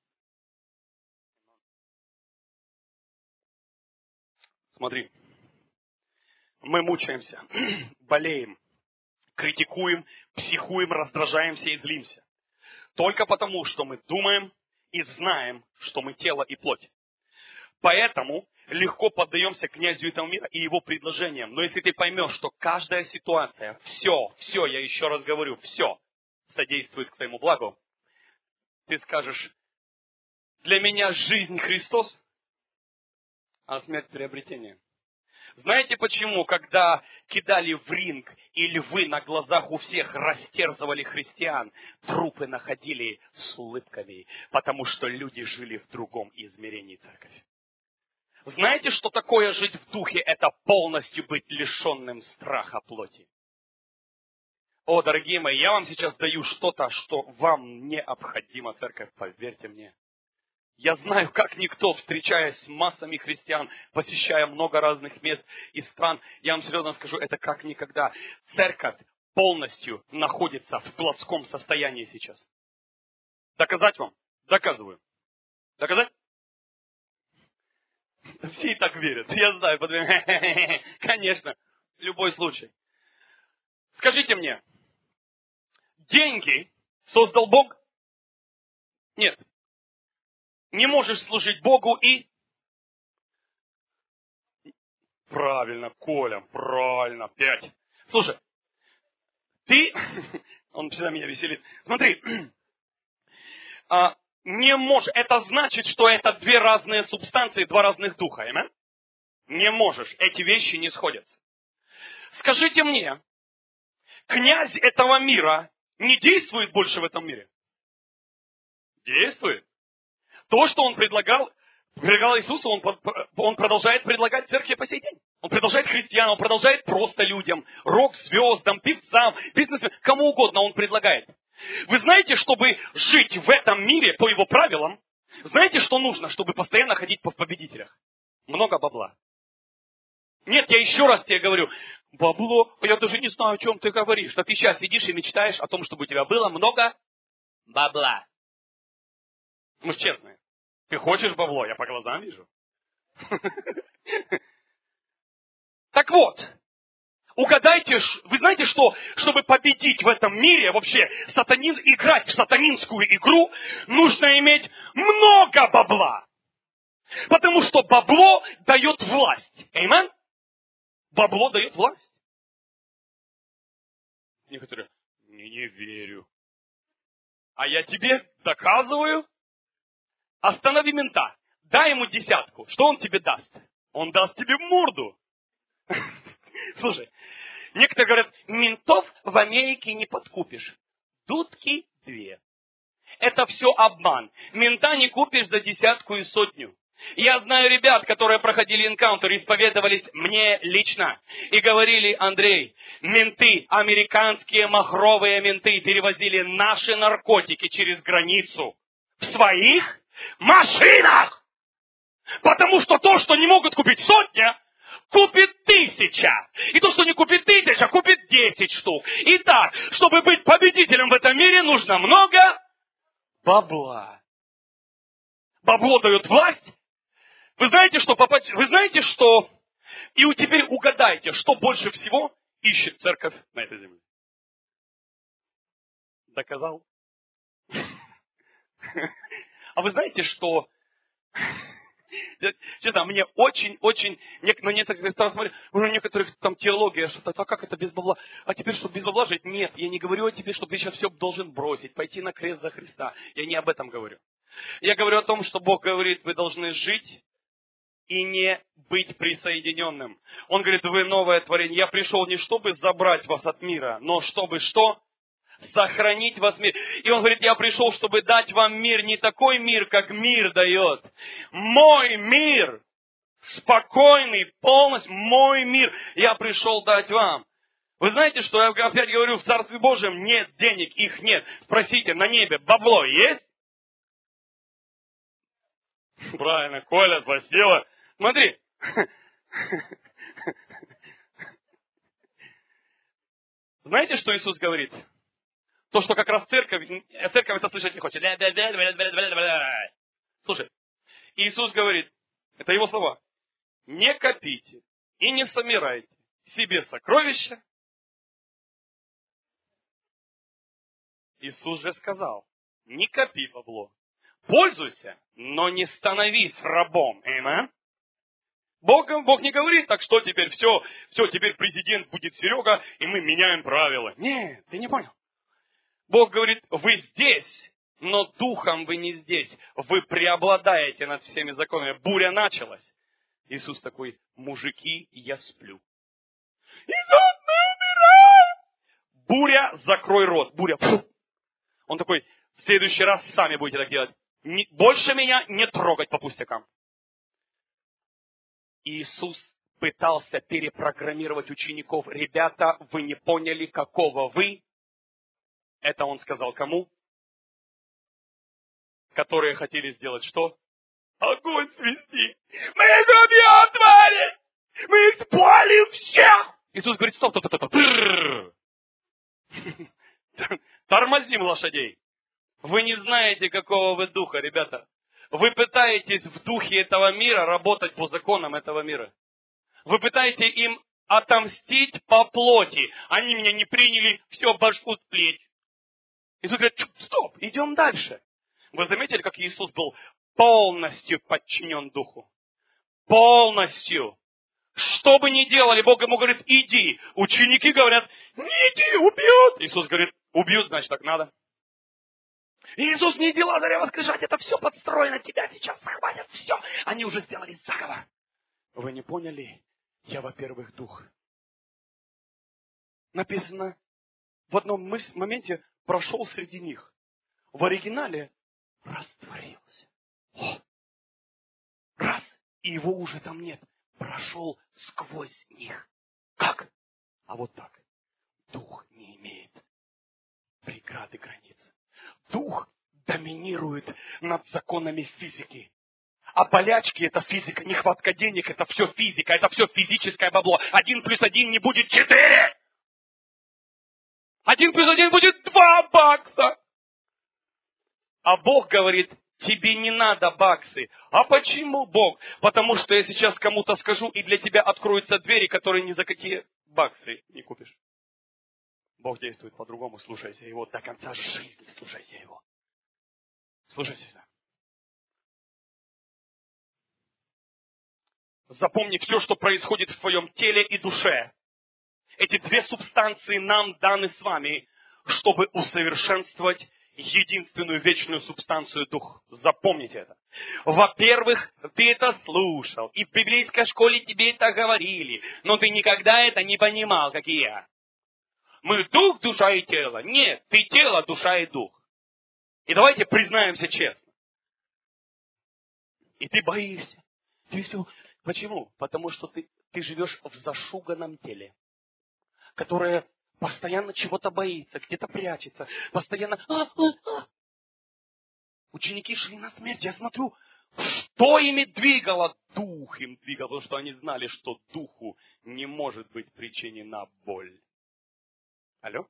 Смотри, мы мучаемся, болеем, критикуем, психуем, раздражаемся и злимся. Только потому, что мы думаем и знаем, что мы тело и плоть. Поэтому легко поддаемся князю этого мира и его предложениям. Но если ты поймешь, что каждая ситуация, все, я еще раз говорю, все содействует к твоему благу, ты скажешь, для меня жизнь Христос, а смерть приобретение. Знаете почему, когда кидали в ринг и львы на глазах у всех растерзывали христиан, трупы находили с улыбками, потому что люди жили в другом измерении, церковь. Знаете, что такое жить в духе? Это полностью быть лишенным страха плоти. О, дорогие мои, я вам сейчас даю что-то, что вам необходимо, церковь, поверьте мне. Я знаю, как никто, встречаясь с массами христиан, посещая много разных мест и стран, я вам серьезно скажу, это как никогда. Церковь полностью находится в плотском состоянии сейчас. Доказать вам? Доказываю. Доказать? Все и так верят. Я знаю, конечно, любой случай. Скажите мне, деньги создал Бог? Нет. Не можешь служить Богу и... Правильно, Коля, правильно, 5. Слушай, ты... Он всегда меня веселит. Смотри, не можешь... Это значит, что это две разные субстанции, два разных духа, amen? Не можешь. Эти вещи не сходятся. Скажите мне, князь этого мира не действует больше в этом мире? Действует. То, что он предлагал Иисусу, он продолжает предлагать церкви по сей день. Он продолжает христианам, он продолжает просто людям, рок-звездам, певцам, бизнесменам, кому угодно он предлагает. Вы знаете, чтобы жить в этом мире по его правилам, знаете, что нужно, чтобы постоянно ходить в победителях? Много бабла. Нет, я еще раз тебе говорю, бабло, я даже не знаю, о чем ты говоришь. Что ты сейчас сидишь и мечтаешь о том, чтобы у тебя было много бабла. Мы же честные. Ты хочешь бабло? Я по глазам вижу. Так вот, угадайте, вы знаете, что, чтобы победить в этом мире, вообще играть в сатанинскую игру, нужно иметь много бабла. Потому что бабло дает власть. Аминь? Бабло дает власть. Некоторые, не верю. А я тебе доказываю. Останови мента. Дай ему 10. Что он тебе даст? Он даст тебе морду. Слушай, некоторые говорят, ментов в Америке не подкупишь. Дудки 2. Это все обман. Мента не купишь за 10 и 100. Я знаю ребят, которые проходили энкаунтер, исповедовались мне лично. И говорили, Андрей, менты, американские махровые менты перевозили наши наркотики через границу в своих машинах. Потому что то, что не могут купить 100, купит 1000. И то, что не купит 1000, купит 10 штук. Итак, чтобы быть победителем в этом мире, нужно много бабла. Бабло дает власть. Вы знаете, что... И теперь угадайте, что больше всего ищет церковь на этой земле. Доказал? А вы знаете, что... Честно, мне очень... На некоторых странах смотрю, у некоторых там теология, что-то, а как это без бабла? А теперь, чтобы без бабла жить? Нет, я не говорю о тебе, что ты сейчас все должен бросить, пойти на крест за Христа. Я не об этом говорю. Я говорю о том, что Бог говорит, вы должны жить и не быть присоединенным. Он говорит, вы новое творение. Я пришел не чтобы забрать вас от мира, но чтобы что? Сохранить вас мир. И он говорит, я пришел, чтобы дать вам мир, не такой мир, как мир дает. Мой мир, спокойный, полностью, мой мир, я пришел дать вам. Вы знаете, что я опять говорю, в Царстве Божьем нет денег, их нет. Спросите, на небе бабло есть? Правильно, Коля, спасибо. Смотри. Знаете, что Иисус говорит? То, что как раз церковь это слышать не хочет. Слушай, Иисус говорит, это его слова, не копите и не собирайте себе сокровища. Иисус же сказал, не копи бабло, пользуйся, но не становись рабом. Аминь. Бог не говорит, так что теперь все, теперь президент будет Серега, и мы меняем правила. Нет, ты не понял. Бог говорит, вы здесь, но духом вы не здесь. Вы преобладаете над всеми законами. Буря началась. Иисус такой, мужики, я сплю. Иисус, мы умираем! Буря, закрой рот. Буря, фу. Он такой, в следующий раз сами будете так делать. Больше меня не трогать по пустякам. Иисус пытался перепрограммировать учеников. Ребята, вы не поняли, какого вы. Это он сказал кому? Которые хотели сделать что? Огонь свести. Мы их убьем, твари! Мы их спалим всех! Иисус говорит, стоп. Тормозим лошадей. Вы не знаете, какого вы духа, ребята. Вы пытаетесь в духе этого мира работать по законам этого мира. Вы пытаетесь им отомстить по плоти. Они меня не приняли, все, башку с плеч. Иисус говорит, стоп, идем дальше. Вы заметили, как Иисус был полностью подчинен духу? Полностью. Что бы ни делали, Бог ему говорит, иди. Ученики говорят, не иди, убьют. Иисус говорит, убьют, значит так надо. Иисус, не иди, Лазаря воскрешать, это все подстроено, тебя сейчас схватят, все. Они уже сделали заговор. Вы не поняли? Я, во-первых, дух. Написано, в одном моменте прошел среди них. В оригинале растворился. Раз, и его уже там нет. Прошел сквозь них. Как? А вот так. Дух не имеет преград и границ. Дух доминирует над законами физики. А болячки — это физика, нехватка денег — это все физика, это все физическое бабло. 1 + 1 не будет 4. 1 + 1 будет 2 бакса. А Бог говорит, тебе не надо баксы. А почему, Бог? Потому что я сейчас кому-то скажу, и для тебя откроются двери, которые ни за какие баксы не купишь. Бог действует по-другому, слушайся Его до конца жизни, слушайся Его. Слушайся сюда. Запомни все, что происходит в твоем теле и душе. Эти две субстанции нам даны с вами, чтобы усовершенствовать единственную вечную субстанцию дух. Запомните это. Во-первых, ты это слушал, и в библейской школе тебе это говорили, но ты никогда это не понимал, как и я. Мы дух, душа и тело. Нет, ты тело, душа и дух. И давайте признаемся честно. И ты боишься. Ты все. Почему? Потому что ты живешь в зашуганном теле, которое постоянно чего-то боится, где-то прячется, постоянно... Ученики шли на смерть. Я смотрю, что ими двигало? Дух им двигал, потому что они знали, что духу не может быть причинена боль. Алло?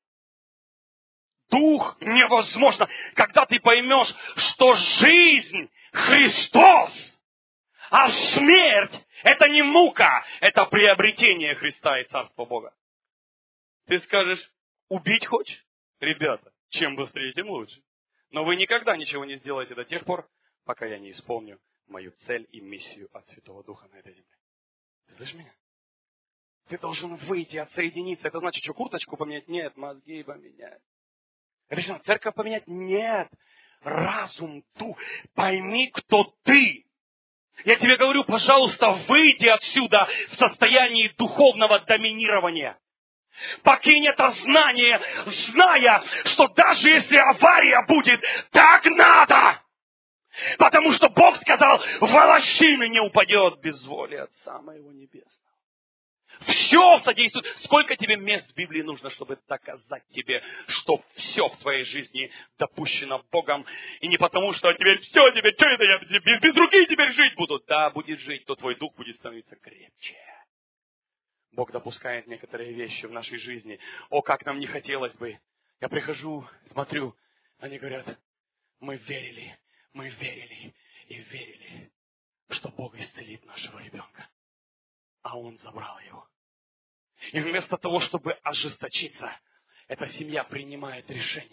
Дух невозможно. Когда ты поймешь, что жизнь Христос, а смерть это не мука, это приобретение Христа и Царства Бога. Ты скажешь, убить хочешь? Ребята, чем быстрее, тем лучше. Но вы никогда ничего не сделаете до тех пор, пока я не исполню мою цель и миссию от Святого Духа на этой земле. Ты слышишь меня? Ты должен выйти, отсоединиться. Это значит, что курточку поменять? Нет. Мозги поменять. Это что, церковь поменять? Нет. Разум, дух. Пойми, кто ты. Я тебе говорю, пожалуйста, выйди отсюда в состоянии духовного доминирования. Покинь это знание, зная, что даже если авария будет, так надо. Потому что Бог сказал, волосины не упадет без воли Отца моего Небесного. Все содействует. Сколько тебе мест в Библии нужно, чтобы доказать тебе, что все в твоей жизни допущено Богом. И не потому, что теперь все, теперь что это я без руки теперь жить буду. Да, будет жить, то твой дух будет становиться крепче. Бог допускает некоторые вещи в нашей жизни. О, как нам не хотелось бы. Я прихожу, смотрю, они говорят, мы верили, и верили, что Бог исцелит нашего ребенка. А Он забрал его. И вместо того, чтобы ожесточиться, эта семья принимает решение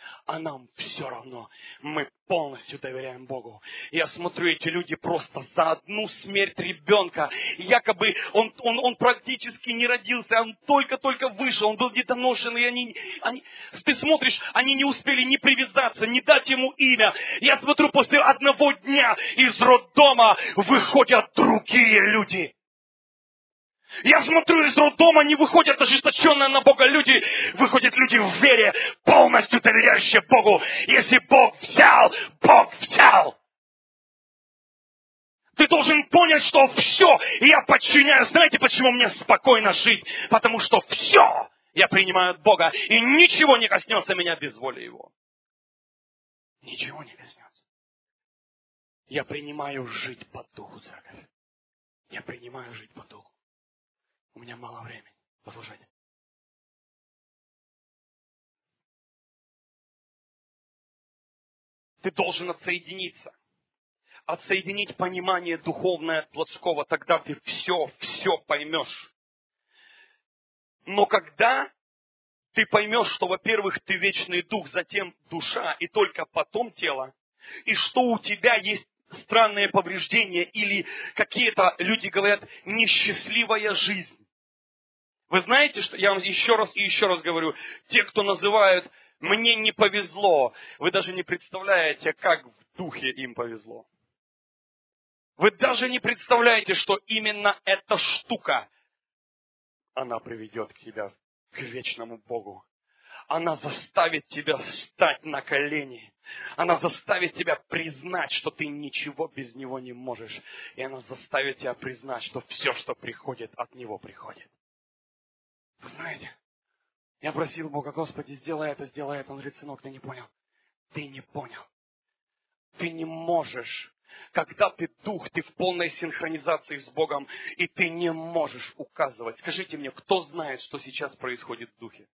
А нам все равно. Мы полностью доверяем Богу. Я смотрю, эти люди просто за одну смерть ребенка. Якобы он практически не родился, он только-только вышел, он был недоношенный. Ты смотришь, они не успели ни привязаться, ни дать ему имя. Я смотрю, после одного дня из роддома выходят другие люди. Я смотрю, из роддома не выходят ожесточенные на Бога люди, выходят люди в вере, полностью доверяющие Богу. Если Бог взял, Бог взял. Ты должен понять, что все я подчиняю. Знаете, почему мне спокойно жить? Потому что все я принимаю от Бога, и ничего не коснется меня без воли Его. Ничего не коснется. Я принимаю жить по духу, церковь. Я принимаю жить по духу. У меня мало времени. Послушайте. Ты должен отсоединиться. Отсоединить понимание духовное от плотского. Тогда ты все поймешь. Но когда ты поймешь, что, во-первых, ты вечный дух, затем душа, и только потом тело, и что у тебя есть странные повреждения, или какие-то, люди говорят, несчастливая жизнь. Вы знаете, что я вам еще раз говорю, те, кто называют «мне не повезло», вы даже не представляете, как в духе им повезло. Вы даже не представляете, что именно эта штука, она приведет к тебе к вечному Богу. Она заставит тебя встать на колени. Она заставит тебя признать, что ты ничего без Него не можешь. И она заставит тебя признать, что все, что приходит, от Него приходит. Вы знаете, я просил Бога: Господи, сделай это. Он говорит: сынок, ты не понял. Ты не понял. Ты не можешь. Когда ты дух, ты в полной синхронизации с Богом, и ты не можешь указывать. Скажите мне, кто знает, что сейчас происходит в духе?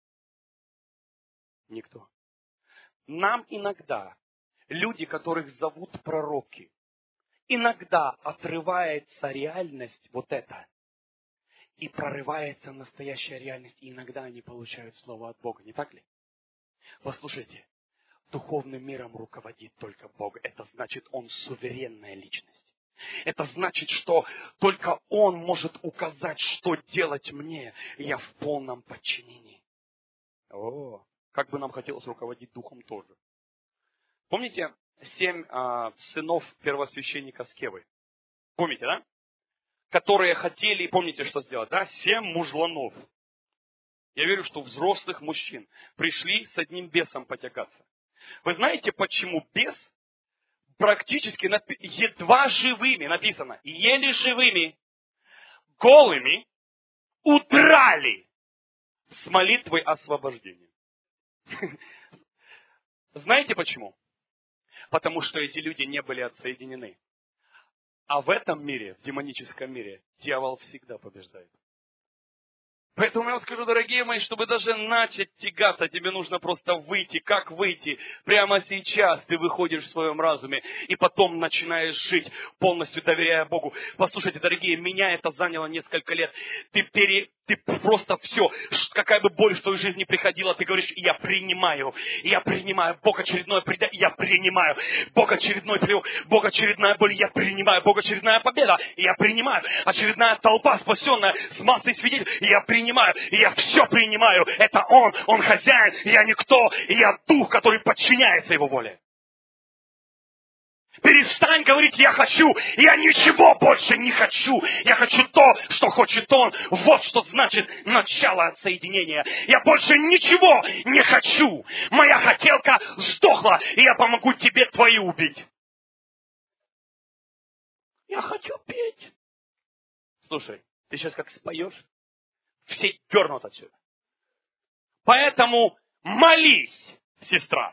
Никто. Нам иногда, люди, которых зовут пророки, иногда отрывается реальность вот эта, и прорывается настоящая реальность, и иногда они получают слово от Бога, не так ли? Послушайте, духовным миром руководит только Бог. Это значит, Он суверенная личность. Это значит, что только Он может указать, что делать мне. Я в полном подчинении. О, как бы нам хотелось руководить духом тоже. Помните 7 сынов первосвященника Скевы? Помните, да? Которые хотели, помните, что сделать, да? 7 мужланов. Я верю, что взрослых мужчин пришли с одним бесом потягаться. Вы знаете, почему бес практически едва живыми, написано, еле живыми, голыми, удрали с молитвой освобождения? Знаете почему? Потому что эти люди не были отсоединены. А в этом мире, в демоническом мире, дьявол всегда побеждает. Поэтому я вам скажу, дорогие мои, чтобы даже начать тягаться, тебе нужно просто выйти. Как выйти? Прямо сейчас ты выходишь в своем разуме и потом начинаешь жить, полностью доверяя Богу. Послушайте, дорогие, меня это заняло несколько лет. Ты просто все, какая бы боль в твою жизни приходила, ты говоришь: я принимаю, Бог очередное предание, я принимаю, Бог очередной плевок, Бог очередная боль, я принимаю, Бог очередная победа, я принимаю, очередная толпа спасенная с массой свидетелей, я принимаю, я все принимаю, это Он хозяин, я никто, я дух, который подчиняется Его воле. Перестань говорить: я хочу, я ничего больше не хочу. Я хочу то, что хочет Он. Вот что значит начало отсоединения. Я больше ничего не хочу. Моя хотелка сдохла, и я помогу тебе твою убить. Я хочу петь. Слушай, ты сейчас как споешь, все дернут отсюда. Поэтому молись, сестра.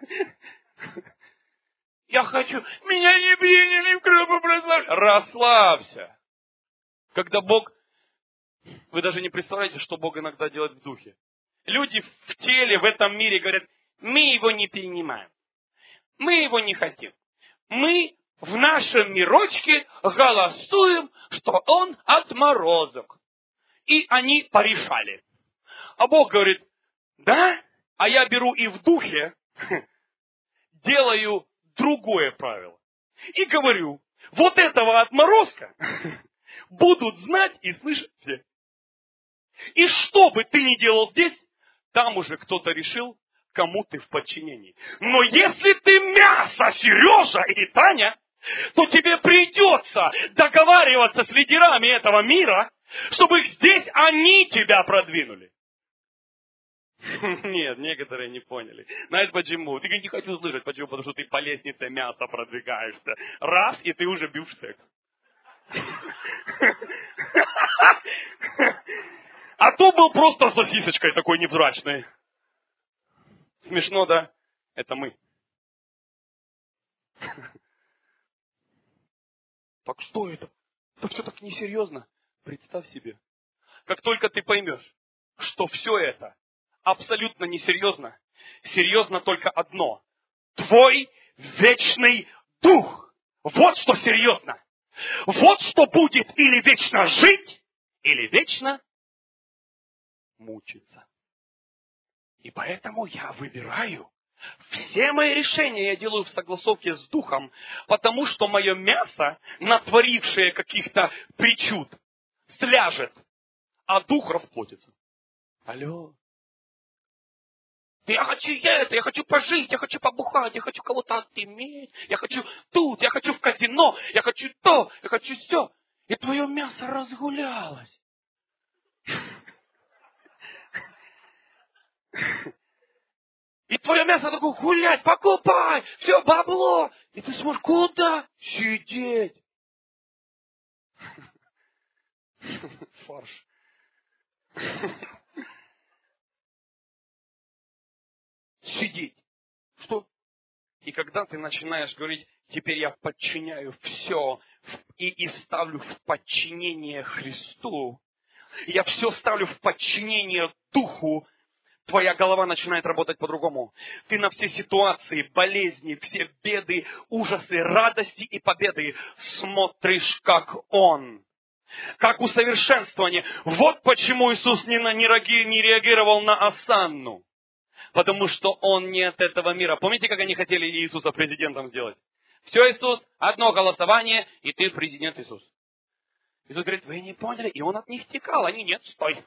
Я хочу, меня не приняли в группу прославления. Расслабься. Когда Бог, вы даже не представляете, что Бог иногда делает в духе. Люди в теле, в этом мире говорят: мы Его не принимаем. Мы Его не хотим. Мы в нашем мирочке голосуем, что Он отморозок. И они порешали. А Бог говорит: да? А я беру и в духе делаю другое правило. И говорю, вот этого отморозка будут знать и слышать все. И что бы ты ни делал здесь, там уже кто-то решил, кому ты в подчинении. Но если ты мясо, Сережа и Таня, то тебе придется договариваться с лидерами этого мира, чтобы здесь они тебя продвинули. Нет, некоторые не поняли. Знаешь почему? Ты не хочу слышать. Почему? Потому что ты по лестнице мяса продвигаешься. Раз, и ты уже бифштекс. А то был просто сосисочкой такой невзрачной. Смешно, да? Это мы. Так что это? Это все так несерьезно. Представь себе. Как только ты поймешь, что все это абсолютно несерьезно, серьезно только одно. Твой вечный дух. Вот что серьезно. Вот что будет или вечно жить, или вечно мучиться. И поэтому я выбираю. Все мои решения я делаю в согласовке с духом, потому что мое мясо, натворившее каких-то причуд, сляжет, а дух расплодится. Алло. Я хочу это, я хочу пожить, я хочу побухать, я хочу кого-то отыметь, я хочу тут, я хочу в казино, я хочу то, я хочу все. И твое мясо разгулялось. И твое мясо такое гулять, покупай, все, бабло. И ты сможешь куда? Сидеть. Фарш. Сидеть. Что? И когда ты начинаешь говорить, теперь я подчиняю все и ставлю в подчинение Христу, я все ставлю в подчинение Духу, твоя голова начинает работать по-другому. Ты на все ситуации, болезни, все беды, ужасы, радости и победы смотришь, как Он. Как усовершенствование. Вот почему Иисус не реагировал на Осанну. Потому что Он не от этого мира. Помните, как они хотели Иисуса президентом сделать? Все, Иисус, одно голосование, и ты президент Иисус. Иисус говорит, вы не поняли, и Он от них текал. Они, нет, стой.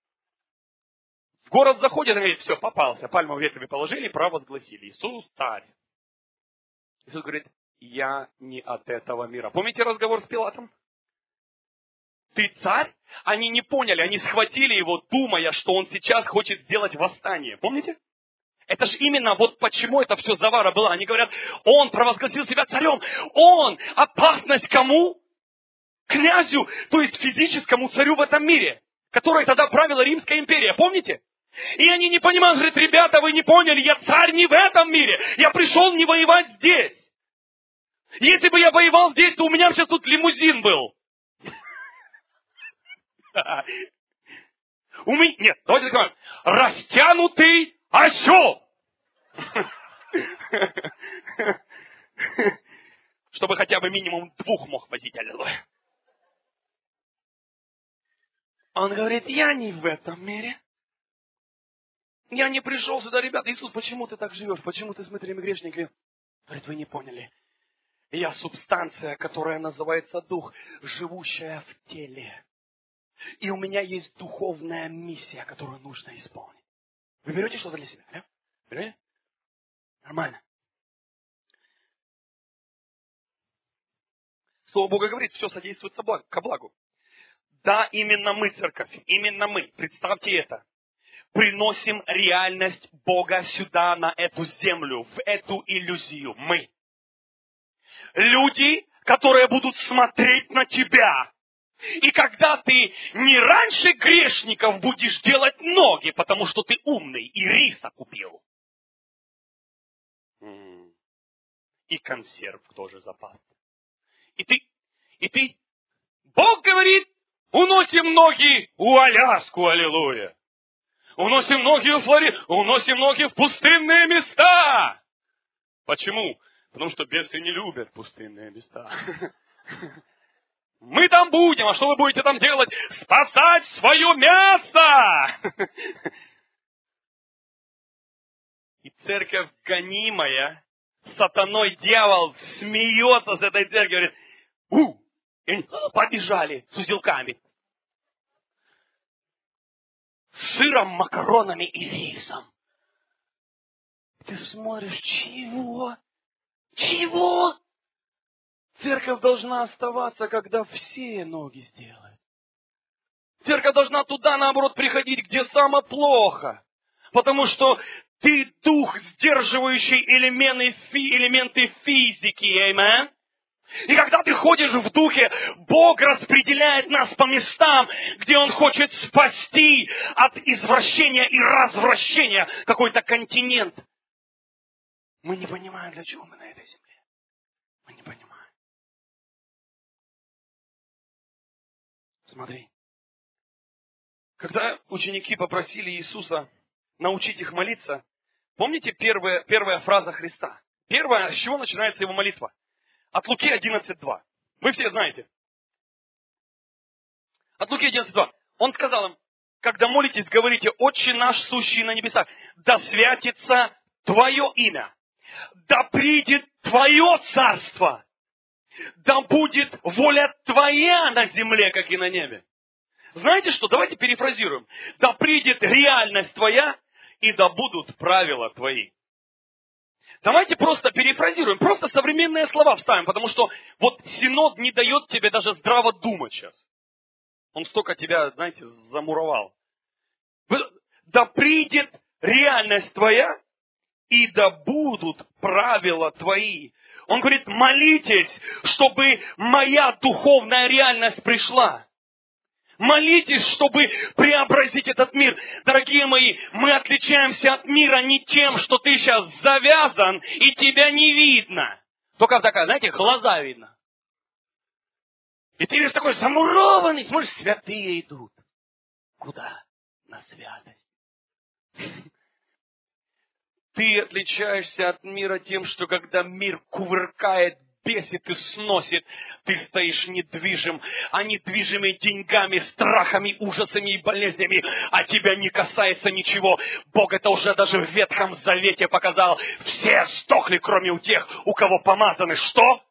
В город заходит, и говорит, все, попался. Пальмовые ветви положили, провозгласили. Иисус царь. Иисус говорит, я не от этого мира. Помните разговор с Пилатом? Ты царь? Они не поняли, они схватили его, думая, что он сейчас хочет сделать восстание. Помните? Это же именно вот почему это все завара была. Они говорят, он провозгласил себя царем. Он опасность кому? Князю, то есть физическому царю в этом мире, которой тогда правила Римская империя. Помните? И они не понимают, говорят, ребята, вы не поняли, я царь не в этом мире. Я пришел не воевать здесь. Если бы я воевал здесь, то у меня сейчас тут лимузин был. Нет, давайте так. Растянутый осел. Чтобы хотя бы минимум 2 мог возить, аллилуйя. Он говорит, я не в этом мире. Я не пришел сюда, ребята. Иисус, почему ты так живешь? Почему ты с мытарями грешниками? Говорит, вы не поняли. Я субстанция, которая называется дух, живущая в теле. И у меня есть духовная миссия, которую нужно исполнить. Вы берете что-то для себя? Да? Берете? Нормально. Слово Бога говорит, все содействует ко благу. Да, именно мы, церковь, именно мы, представьте это, приносим реальность Бога сюда, на эту землю, в эту иллюзию. Мы. Люди, которые будут смотреть на тебя. И когда ты не раньше грешников будешь делать ноги, потому что ты умный и риса купил. И консерв тоже запас. И ты, Бог говорит, уносим ноги у Аляску, аллилуйя. Уносим ноги у Флориду, уносим ноги в пустынные места. Почему? Потому что бесы не любят пустынные места. Мы там будем, а что вы будете там делать? Спасать свое мясо! И церковь гонимая, сатаной дьявол смеется с этой церкви, говорит, и они побежали с узелками. С сыром, макаронами и рисом. Ты смотришь, чего? Чего? Церковь должна оставаться, когда все ноги сделают. Церковь должна туда, наоборот, приходить, где самое плохо. Потому что ты дух, сдерживающий элементы физики. Аминь. И когда ты ходишь в духе, Бог распределяет нас по местам, где Он хочет спасти от извращения и развращения какой-то континент. Мы не понимаем, для чего мы на этой земле. Мы не понимаем. Смотри. Когда ученики попросили Иисуса научить их молиться, помните первая фраза Христа? Первая, с чего начинается его молитва? От Луки 11.2. Вы все знаете. От Луки 11.2. Он сказал им, когда молитесь, говорите, Отче наш, сущий на небесах, да святится Твое имя, да придет Твое царство, да будет воля Твоя на земле, как и на небе. Знаете что? Давайте перефразируем. Да придет реальность Твоя, и да будут правила Твои. Давайте просто перефразируем, просто современные слова вставим, потому что вот Синод не дает тебе даже здраво думать сейчас. Он столько тебя, знаете, замуровал. Да придет реальность Твоя, и да будут правила Твои. Он говорит, молитесь, чтобы моя духовная реальность пришла. Молитесь, чтобы преобразить этот мир. Дорогие мои, мы отличаемся от мира не тем, что ты сейчас завязан и тебя не видно. Только такая, знаете, глаза видно. И ты весь такой замурованный, смотришь, святые идут. Куда? На святость. Ты отличаешься от мира тем, что когда мир кувыркает, бесит и сносит, ты стоишь недвижим, а недвижимый деньгами, страхами, ужасами и болезнями, а тебя не касается ничего. Бог это уже даже в Ветхом Завете показал. Все сдохли, кроме у тех, у кого помазаны. Что?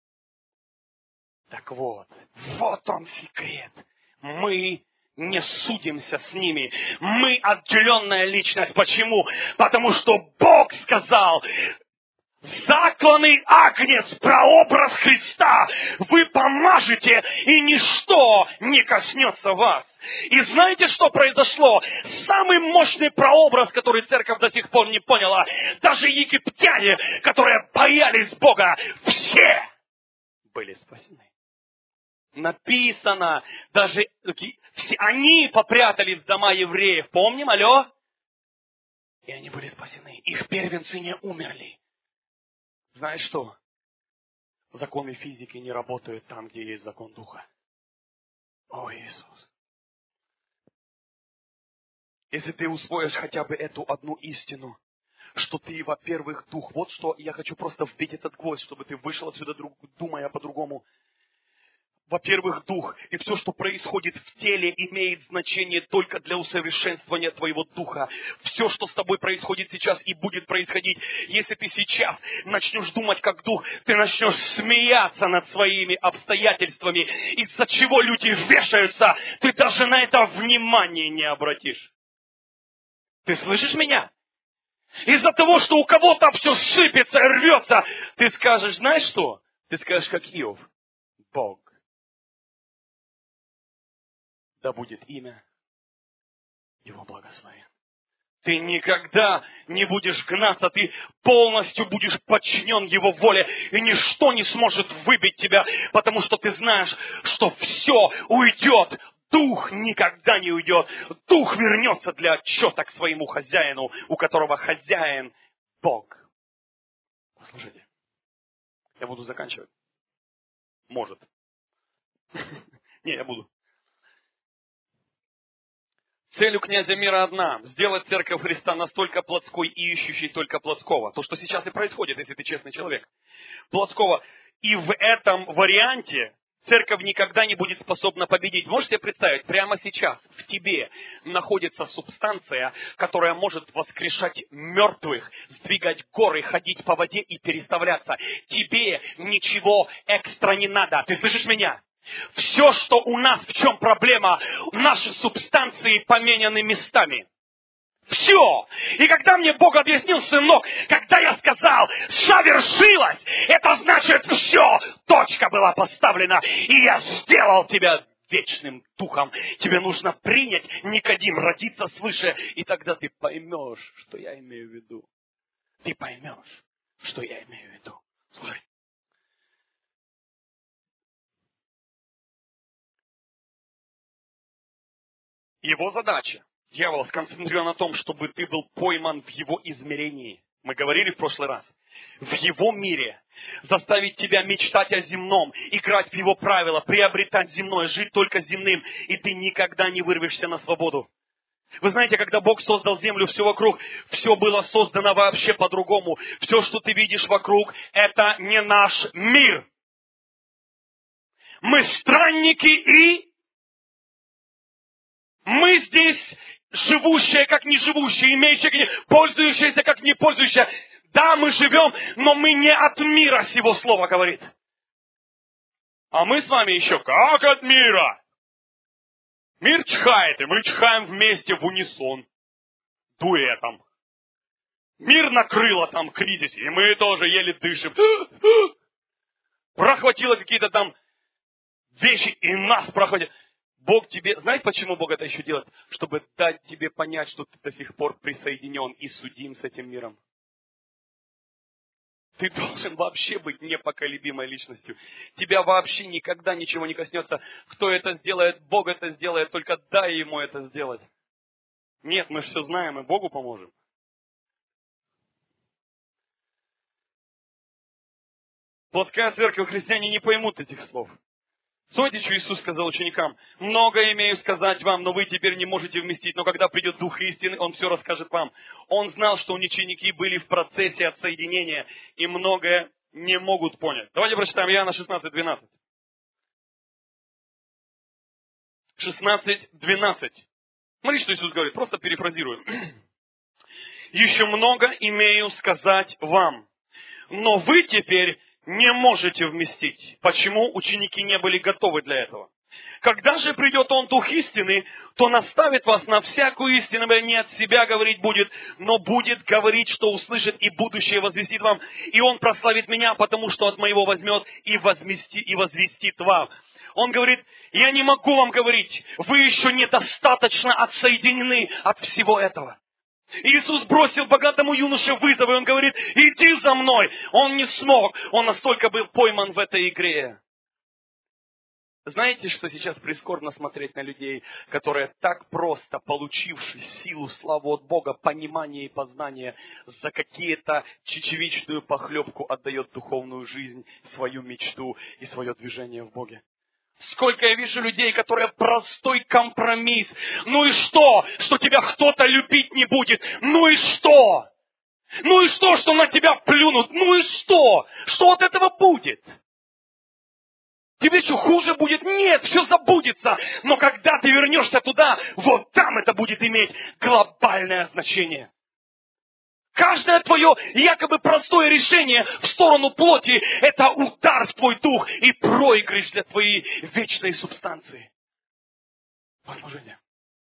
Так вот он секрет. Мы не судимся с ними. Мы отделенная личность. Почему? Потому что Бог сказал, закланный агнец, прообраз Христа, вы помажете, и ничто не коснется вас. И знаете, что произошло? Самый мощный прообраз, который церковь до сих пор не поняла, даже египтяне, которые боялись Бога, все были спасены. Написано, даже они попрятались в дома евреев. Помним, алло? И они были спасены. Их первенцы не умерли. Знаешь что? Законы физики не работают там, где есть закон Духа. О, Иисус. Если ты усвоишь хотя бы эту одну истину, что ты, во-первых, Дух. Вот что я хочу просто вбить этот гвоздь, чтобы ты вышел отсюда, думая по-другому. Во-первых, Дух. И все, что происходит в теле, имеет значение только для усовершенствования твоего Духа. Все, что с тобой происходит сейчас и будет происходить, если ты сейчас начнешь думать как Дух, ты начнешь смеяться над своими обстоятельствами, из-за чего люди вешаются, ты даже на это внимание не обратишь. Ты слышишь меня? Из-за того, что у кого-то все сыпется, рвется, ты скажешь, знаешь что? Ты скажешь, как Иов, Бог. Да будет имя Его благословен. Ты никогда не будешь гнаться, ты полностью будешь подчинен Его воле, и ничто не сможет выбить тебя, потому что ты знаешь, что все уйдет. Дух никогда не уйдет. Дух вернется для отчета к своему хозяину, у которого хозяин Бог. Послушайте, я буду заканчивать. Может. Не, я буду. Цель у князя мира одна. Сделать церковь Христа настолько плотской и ищущей только плотского. То, что сейчас и происходит, если ты честный человек. Плотского. И в этом варианте церковь никогда не будет способна победить. Можете себе представить, прямо сейчас в тебе находится субстанция, которая может воскрешать мертвых, сдвигать горы, ходить по воде и переставляться. Тебе ничего экстра не надо. Ты слышишь меня? Все, что у нас, в чем проблема, наши субстанции поменяны местами. Все. И когда мне Бог объяснил, сынок, когда я сказал, совершилось, это значит все, точка была поставлена, и я сделал тебя вечным духом. Тебе нужно принять Никодим, родиться свыше, и тогда ты поймешь, что я имею в виду. Ты поймешь, что я имею в виду. Слушай. Его задача, дьявол, сконцентрирован на том, чтобы ты был пойман в его измерении. Мы говорили в прошлый раз. В его мире. Заставить тебя мечтать о земном, играть в его правила, приобретать земное, жить только земным. И ты никогда не вырвешься на свободу. Вы знаете, когда Бог создал землю, все вокруг, все было создано вообще по-другому. Все, что ты видишь вокруг, это не наш мир. Мы странники и... Мы здесь живущие, как не живущие, имеющие, как не пользующиеся, как не пользующиеся. Да, мы живем, но мы не от мира, сего слова говорит. А мы с вами еще как от мира. Мир чихает, и мы чихаем вместе в унисон, дуэтом. Мир накрыло там кризис, и мы тоже еле дышим. Прохватило какие-то там вещи, и нас проходят. Бог тебе... Знаете, почему Бог это еще делает? Чтобы дать тебе понять, что ты до сих пор присоединен и судим с этим миром. Ты должен вообще быть непоколебимой личностью. Тебя вообще никогда ничего не коснется. Кто это сделает, Бог это сделает, только дай Ему это сделать. Нет, мы все знаем, и Богу поможем. Плотская церковь, христиане не поймут этих слов. Смотрите, что Иисус сказал ученикам. «Много имею сказать вам, но вы теперь не можете вместить. Но когда придет Дух истины, Он все расскажет вам». Он знал, что ученики были в процессе отсоединения и многое не могут понять. Давайте прочитаем Иоанна 16:12. 16:12. Смотрите, что Иисус говорит. Просто перефразируем. «Еще много имею сказать вам, но вы теперь не можете вместить». Почему ученики не были готовы для этого? Когда же придет Он, Дух истины, то наставит вас на всякую истину, не от себя говорить будет, но будет говорить, что услышит, и будущее возвестит вам. И Он прославит меня, потому что от моего возьмет и возвестит вам. Он говорит, я не могу вам говорить, вы еще недостаточно отсоединены от всего этого. Иисус бросил богатому юноше вызов, и Он говорит, иди за мной. Он не смог, он настолько был пойман в этой игре. Знаете, что сейчас прискорбно смотреть на людей, которые так просто, получивши силу, славу от Бога, понимание и познание, за какие-то чечевичную похлебку отдает духовную жизнь, свою мечту и свое движение в Боге. Сколько я вижу людей, которые простой компромисс. Ну и что? Что тебя кто-то любить не будет? Ну и что? Ну и что на тебя плюнут? Ну и что? Что от этого будет? Тебе что, хуже будет? Нет, все забудется. Но когда ты вернешься туда, вот там это будет иметь глобальное значение. Каждое твое якобы простое решение в сторону плоти – это удар в твой дух и проигрыш для твоей вечной субстанции. Послужение.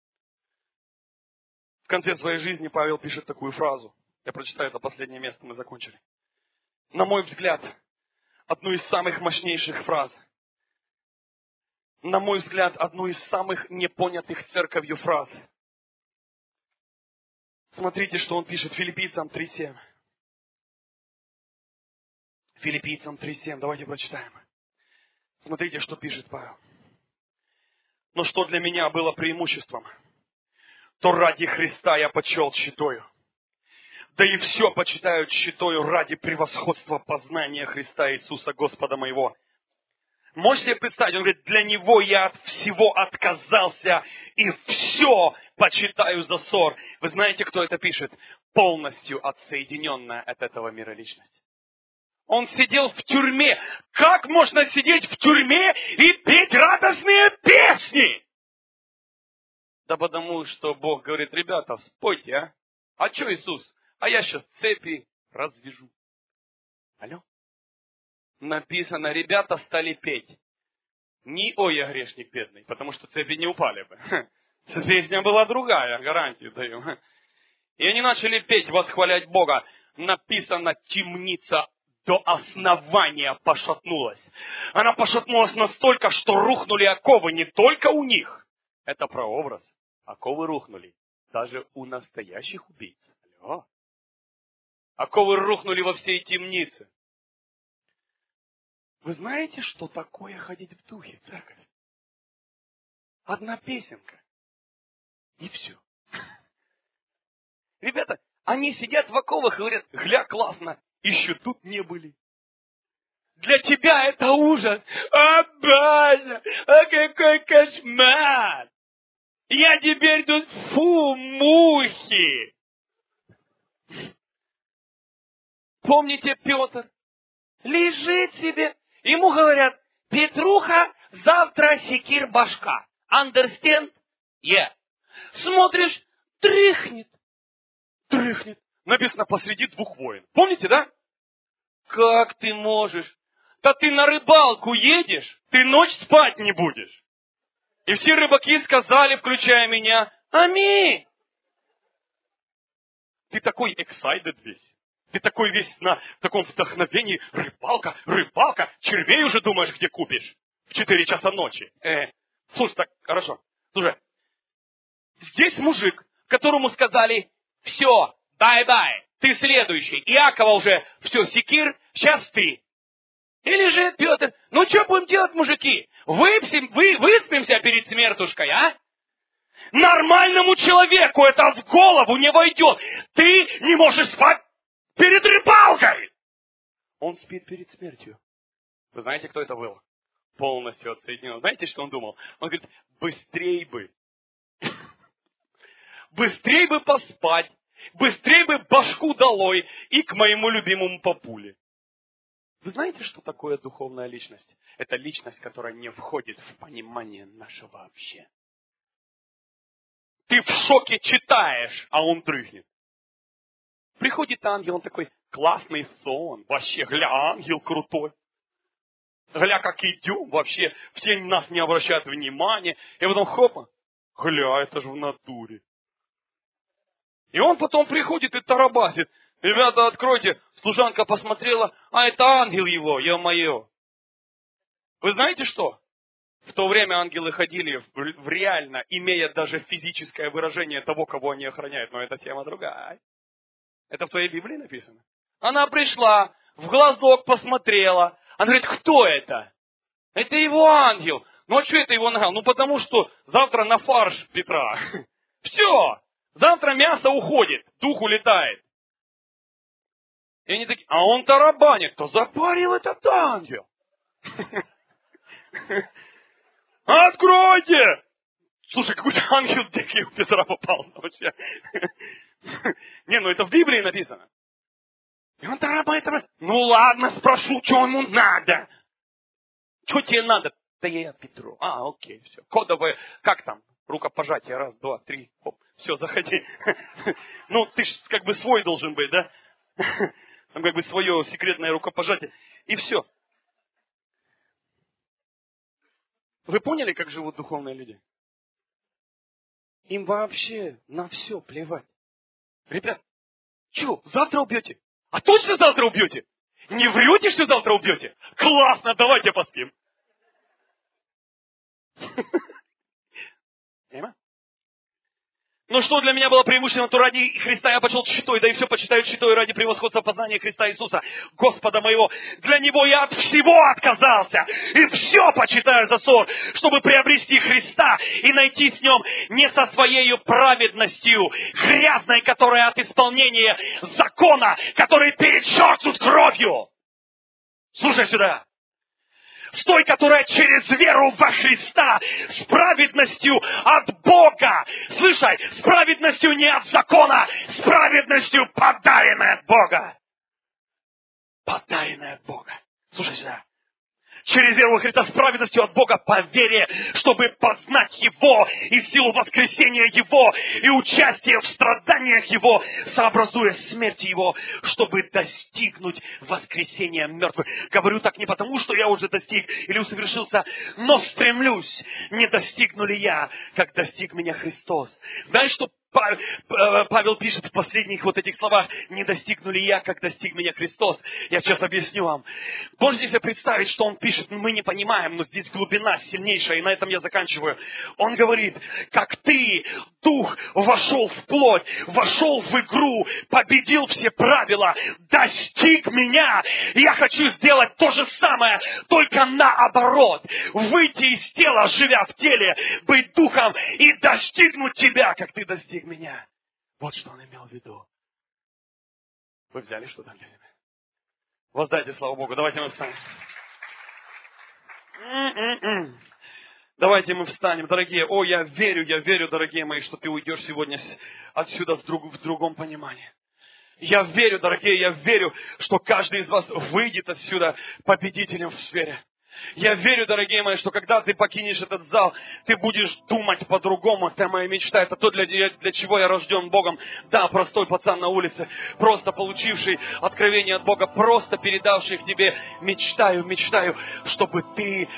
В конце своей жизни Павел пишет такую фразу. Я прочитаю это последнее место, мы закончили. На мой взгляд, одну из самых мощнейших фраз. На мой взгляд, одну из самых непонятых церковью фраз. Смотрите, что он пишет Филиппийцам 3:7. Филиппийцам 3:7. Давайте прочитаем. Смотрите, что пишет Павел. Но что для меня было преимуществом, то ради Христа я почел тщетою. Да и все почитаю тщетою ради превосходства познания Христа Иисуса Господа моего. Можете себе представить, он говорит, для Него я от всего отказался и все почитаю за ссор. Вы знаете, кто это пишет? Полностью отсоединенная от этого мира личность. Он сидел в тюрьме. Как можно сидеть в тюрьме и петь радостные песни? Да потому что Бог говорит: ребята, спойте, а? А что Иисус? А я сейчас цепи развяжу. Алло? Написано, ребята стали петь. Не «Ой, я грешник бедный», потому что цепи не упали бы. Песня была другая, гарантию даю. И они начали петь, восхвалять Бога. Написано, темница до основания пошатнулась. Она пошатнулась настолько, что рухнули оковы не только у них. Это прообраз. Оковы рухнули даже у настоящих убийц. Алло. Оковы рухнули во всей темнице. Вы знаете, что такое ходить в духе, церковь? Одна песенка. И все. Ребята, они сидят в оковах и говорят: гля, классно, еще тут не были. Для тебя это ужас. О, Боже, а какой кошмар. Я теперь тут, фу, мухи. Помните, Петр лежит себе. Ему говорят: Петруха, завтра секир башка. Understand? Yeah. Смотришь, дрыхнет. Дрыхнет. Написано, посреди двух войн. Помните, да? Как ты можешь? Да ты на рыбалку едешь, ты ночь спать не будешь. И все рыбаки сказали, включая меня: аминь. Ты такой excited весь. Ты такой весь в таком вдохновении. Рыбалка, рыбалка. Червей уже думаешь, где купишь. В 4 часа ночи. Слушай, так, хорошо. Слушай. Здесь мужик, которому сказали: все, бай-бай, ты следующий. Иакова уже, все, секир, сейчас ты. И лежит Петр: ну что будем делать, мужики? Выспимся перед смертушкой, а? Нормальному человеку это в голову не войдет. Ты не можешь спать перед рыбалкой. Он спит перед смертью. Вы знаете, кто это был? Полностью отсоединен. Знаете, что он думал? Он говорит: быстрей бы. Быстрей бы поспать. Быстрей бы башку долой и к моему любимому папуле. Вы знаете, что такое духовная личность? Это личность, которая не входит в понимание нашего вообще. Ты в шоке читаешь, а он дрыхнет. Приходит ангел, он такой: классный сон. Вообще, гля, ангел крутой. Гля, как идем, вообще, все нас не обращают внимания. И потом хопа, гля, это же в натуре. И он потом приходит и тарабасит: ребята, откройте. Служанка посмотрела: а это ангел его, ё-моё. Вы знаете что? В то время ангелы ходили в реально, имея даже физическое выражение того, кого они охраняют. Но эта тема другая. Это в твоей Библии написано. Она пришла, в глазок посмотрела. Она говорит: кто это? Это его ангел. Ну а что это его ангел? Ну потому что завтра на фарш Петра. Все. Завтра мясо уходит, дух улетает. И они такие: а он тарабанит. Кто запарил этот ангел? Откройте! Слушай, какой-то ангел дикий у Петра попался вообще. Не, ну это в Библии написано. И он тарабанит. Ну ладно, спрошу, что ему надо. Что тебе надо? Да я Петру. Окей, все. Кодовое, как там? Рукопожатие, 1, 2, 3, хоп. Все, заходи. Ну, ты ж как бы свой должен быть, да? Там как бы свое секретное рукопожатие. И все. Вы поняли, как живут духовные люди? Им вообще на все плевать. Ребят, что, завтра убьете? А точно завтра убьете? Не врете, что завтра убьете? Классно, давайте поспим. Понимаете? Но что для меня было преимущественно, то ради Христа я почел тщетой, да и все почитаю тщетой ради превосходства познания Христа Иисуса, Господа моего. Для Него я от всего отказался, и все почитаю за ссор, чтобы приобрести Христа и найти с Нем не со своей праведностью, грязной, которая от исполнения закона, который перечеркнут кровью. Слушай сюда. С той, которая через веру во Христа, с праведностью от Бога. Слышай, с праведностью не от закона, с праведностью, подаренной от Бога. потаянное от Бога. Слушай сюда. Через веру во Христа с праведностью от Бога по вере, чтобы познать Его и силу воскресения Его и участие в страданиях Его, сообразуя смерти Его, чтобы достигнуть воскресения мертвых. Говорю так не потому, что я уже достиг или усовершился, но стремлюсь, не достигну ли я, как достиг меня Христос. Знаешь, что Павел пишет в последних вот этих словах: не достигну ли я, как достиг меня Христос? Я сейчас объясню вам. Можете себе представить, что он пишет? Мы не понимаем, но здесь глубина сильнейшая, и на этом я заканчиваю. Он говорит: как ты, Дух, вошел в плоть, вошел в игру, победил все правила, достиг меня. И я хочу сделать то же самое, только наоборот. Выйти из тела, живя в теле, быть Духом и достигнуть тебя, как ты достиг меня. Вот что он имел в виду. Вы взяли что-то для себя? Воздайте славу Богу. Давайте мы встанем. Давайте мы встанем, дорогие. О, я верю, дорогие мои, что ты уйдешь сегодня отсюда в другом понимании. Я верю, дорогие, я верю, что каждый из вас выйдет отсюда победителем в сфере. Я верю, дорогие мои, что когда ты покинешь этот зал, ты будешь думать по-другому. Это моя мечта, это то, для чего я рожден Богом. Да, простой пацан на улице, просто получивший откровение от Бога, просто передавший их тебе. Мечтаю, чтобы ты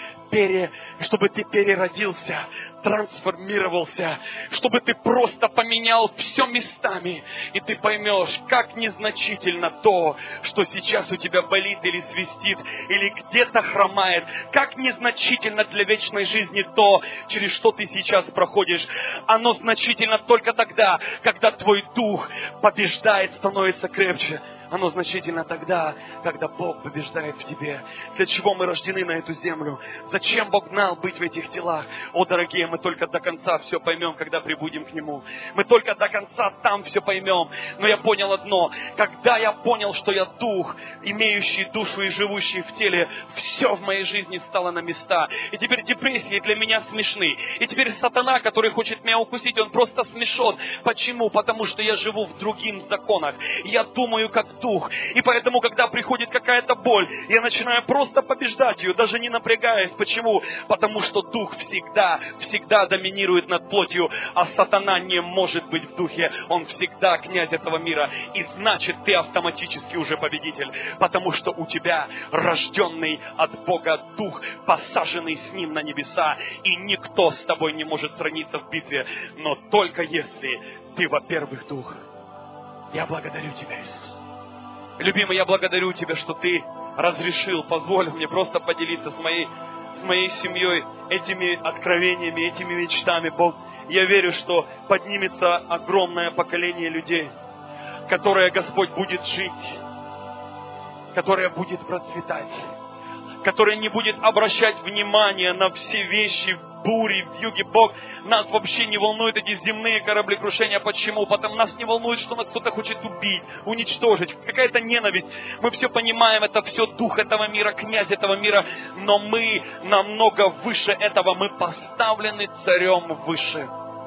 переродился, трансформировался, чтобы ты просто поменял все местами, и ты поймешь, как незначительно то, что сейчас у тебя болит или свистит, или где-то хромает, как незначительно для вечной жизни то, через что ты сейчас проходишь. Оно значительно только тогда, когда твой дух побеждает, становится крепче. Оно значительно тогда, когда Бог побеждает в тебе. Для чего мы рождены на эту землю? Зачем Бог гнал быть в этих телах? О, дорогие, мы только до конца все поймем, когда прибудем к Нему. Мы только до конца там все поймем. Но я понял одно. Когда я понял, что я дух, имеющий душу и живущий в теле, все в моей жизни стало на места. И теперь депрессии для меня смешны. И теперь сатана, который хочет меня укусить, он просто смешон. Почему? Потому что я живу в других законах. Я думаю как дух. И поэтому, когда приходит какая-то боль, я начинаю просто побеждать ее, даже не напрягаясь. Почему? Потому что дух всегда доминирует над плотью, а сатана не может быть в духе. Он всегда князь этого мира. И значит, ты автоматически уже победитель. Потому что у тебя рожденный от Бога дух, посаженный с ним на небеса. И никто с тобой не может сравниться в битве. Но только если ты, во-первых, дух. Я благодарю тебя, Иисус. Любимый, я благодарю Тебя, что Ты позволил мне просто поделиться с моей семьей этими откровениями, этими мечтами, Бог. Я верю, что поднимется огромное поколение людей, которое, Господь, будет жить, которое будет процветать, которое не будет обращать внимание на все вещи, бури, вьюги. Бог, нас вообще не волнуют эти земные кораблекрушения. Почему? Потому нас не волнует, что нас кто-то хочет убить, уничтожить. Какая-то ненависть. Мы все понимаем, это все дух этого мира, князь этого мира. Но мы намного выше этого. Мы поставлены царем выше.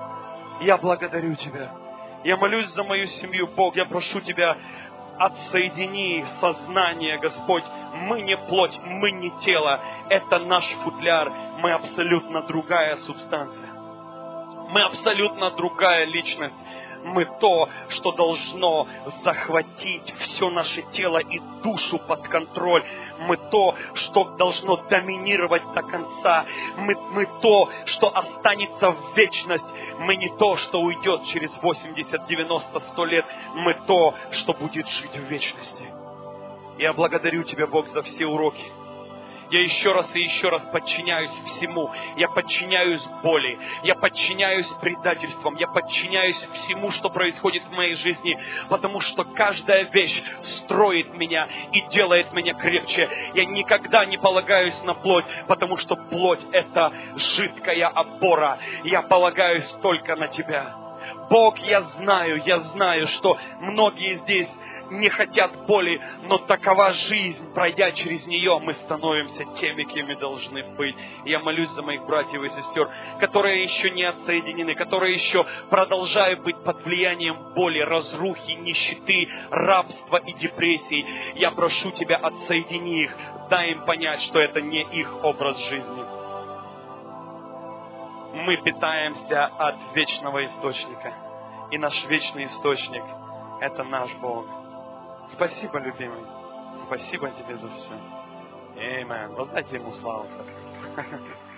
Я благодарю Тебя. Я молюсь за мою семью, Бог. Я прошу Тебя, отсоедини сознание, Господь. Мы не плоть, мы не тело. Это наш футляр. Мы абсолютно другая субстанция. Мы абсолютно другая личность. Мы то, что должно захватить все наше тело и душу под контроль. Мы то, что должно доминировать до конца. Мы то, что останется в вечность. Мы не то, что уйдет через 80, 90, 100 лет. Мы то, что будет жить в вечности. Я благодарю Тебя, Бог, за все уроки. Я еще раз и еще раз подчиняюсь всему. Я подчиняюсь боли. Я подчиняюсь предательствам. Я подчиняюсь всему, что происходит в моей жизни. Потому что каждая вещь строит меня и делает меня крепче. Я никогда не полагаюсь на плоть, потому что плоть — это жидкая опора. Я полагаюсь только на Тебя. Бог, я знаю, что многие здесь не хотят боли, но такова жизнь. Пройдя через нее, мы становимся теми, кем мы должны быть. Я молюсь за моих братьев и сестер, которые еще не отсоединены, которые еще продолжают быть под влиянием боли, разрухи, нищеты, рабства и депрессий. Я прошу Тебя, отсоедини их, дай им понять, что это не их образ жизни. Мы питаемся от вечного источника. И наш вечный источник – это наш Бог. Спасибо, любимый. Спасибо Тебе за все. Аминь. Воздайте Ему славу.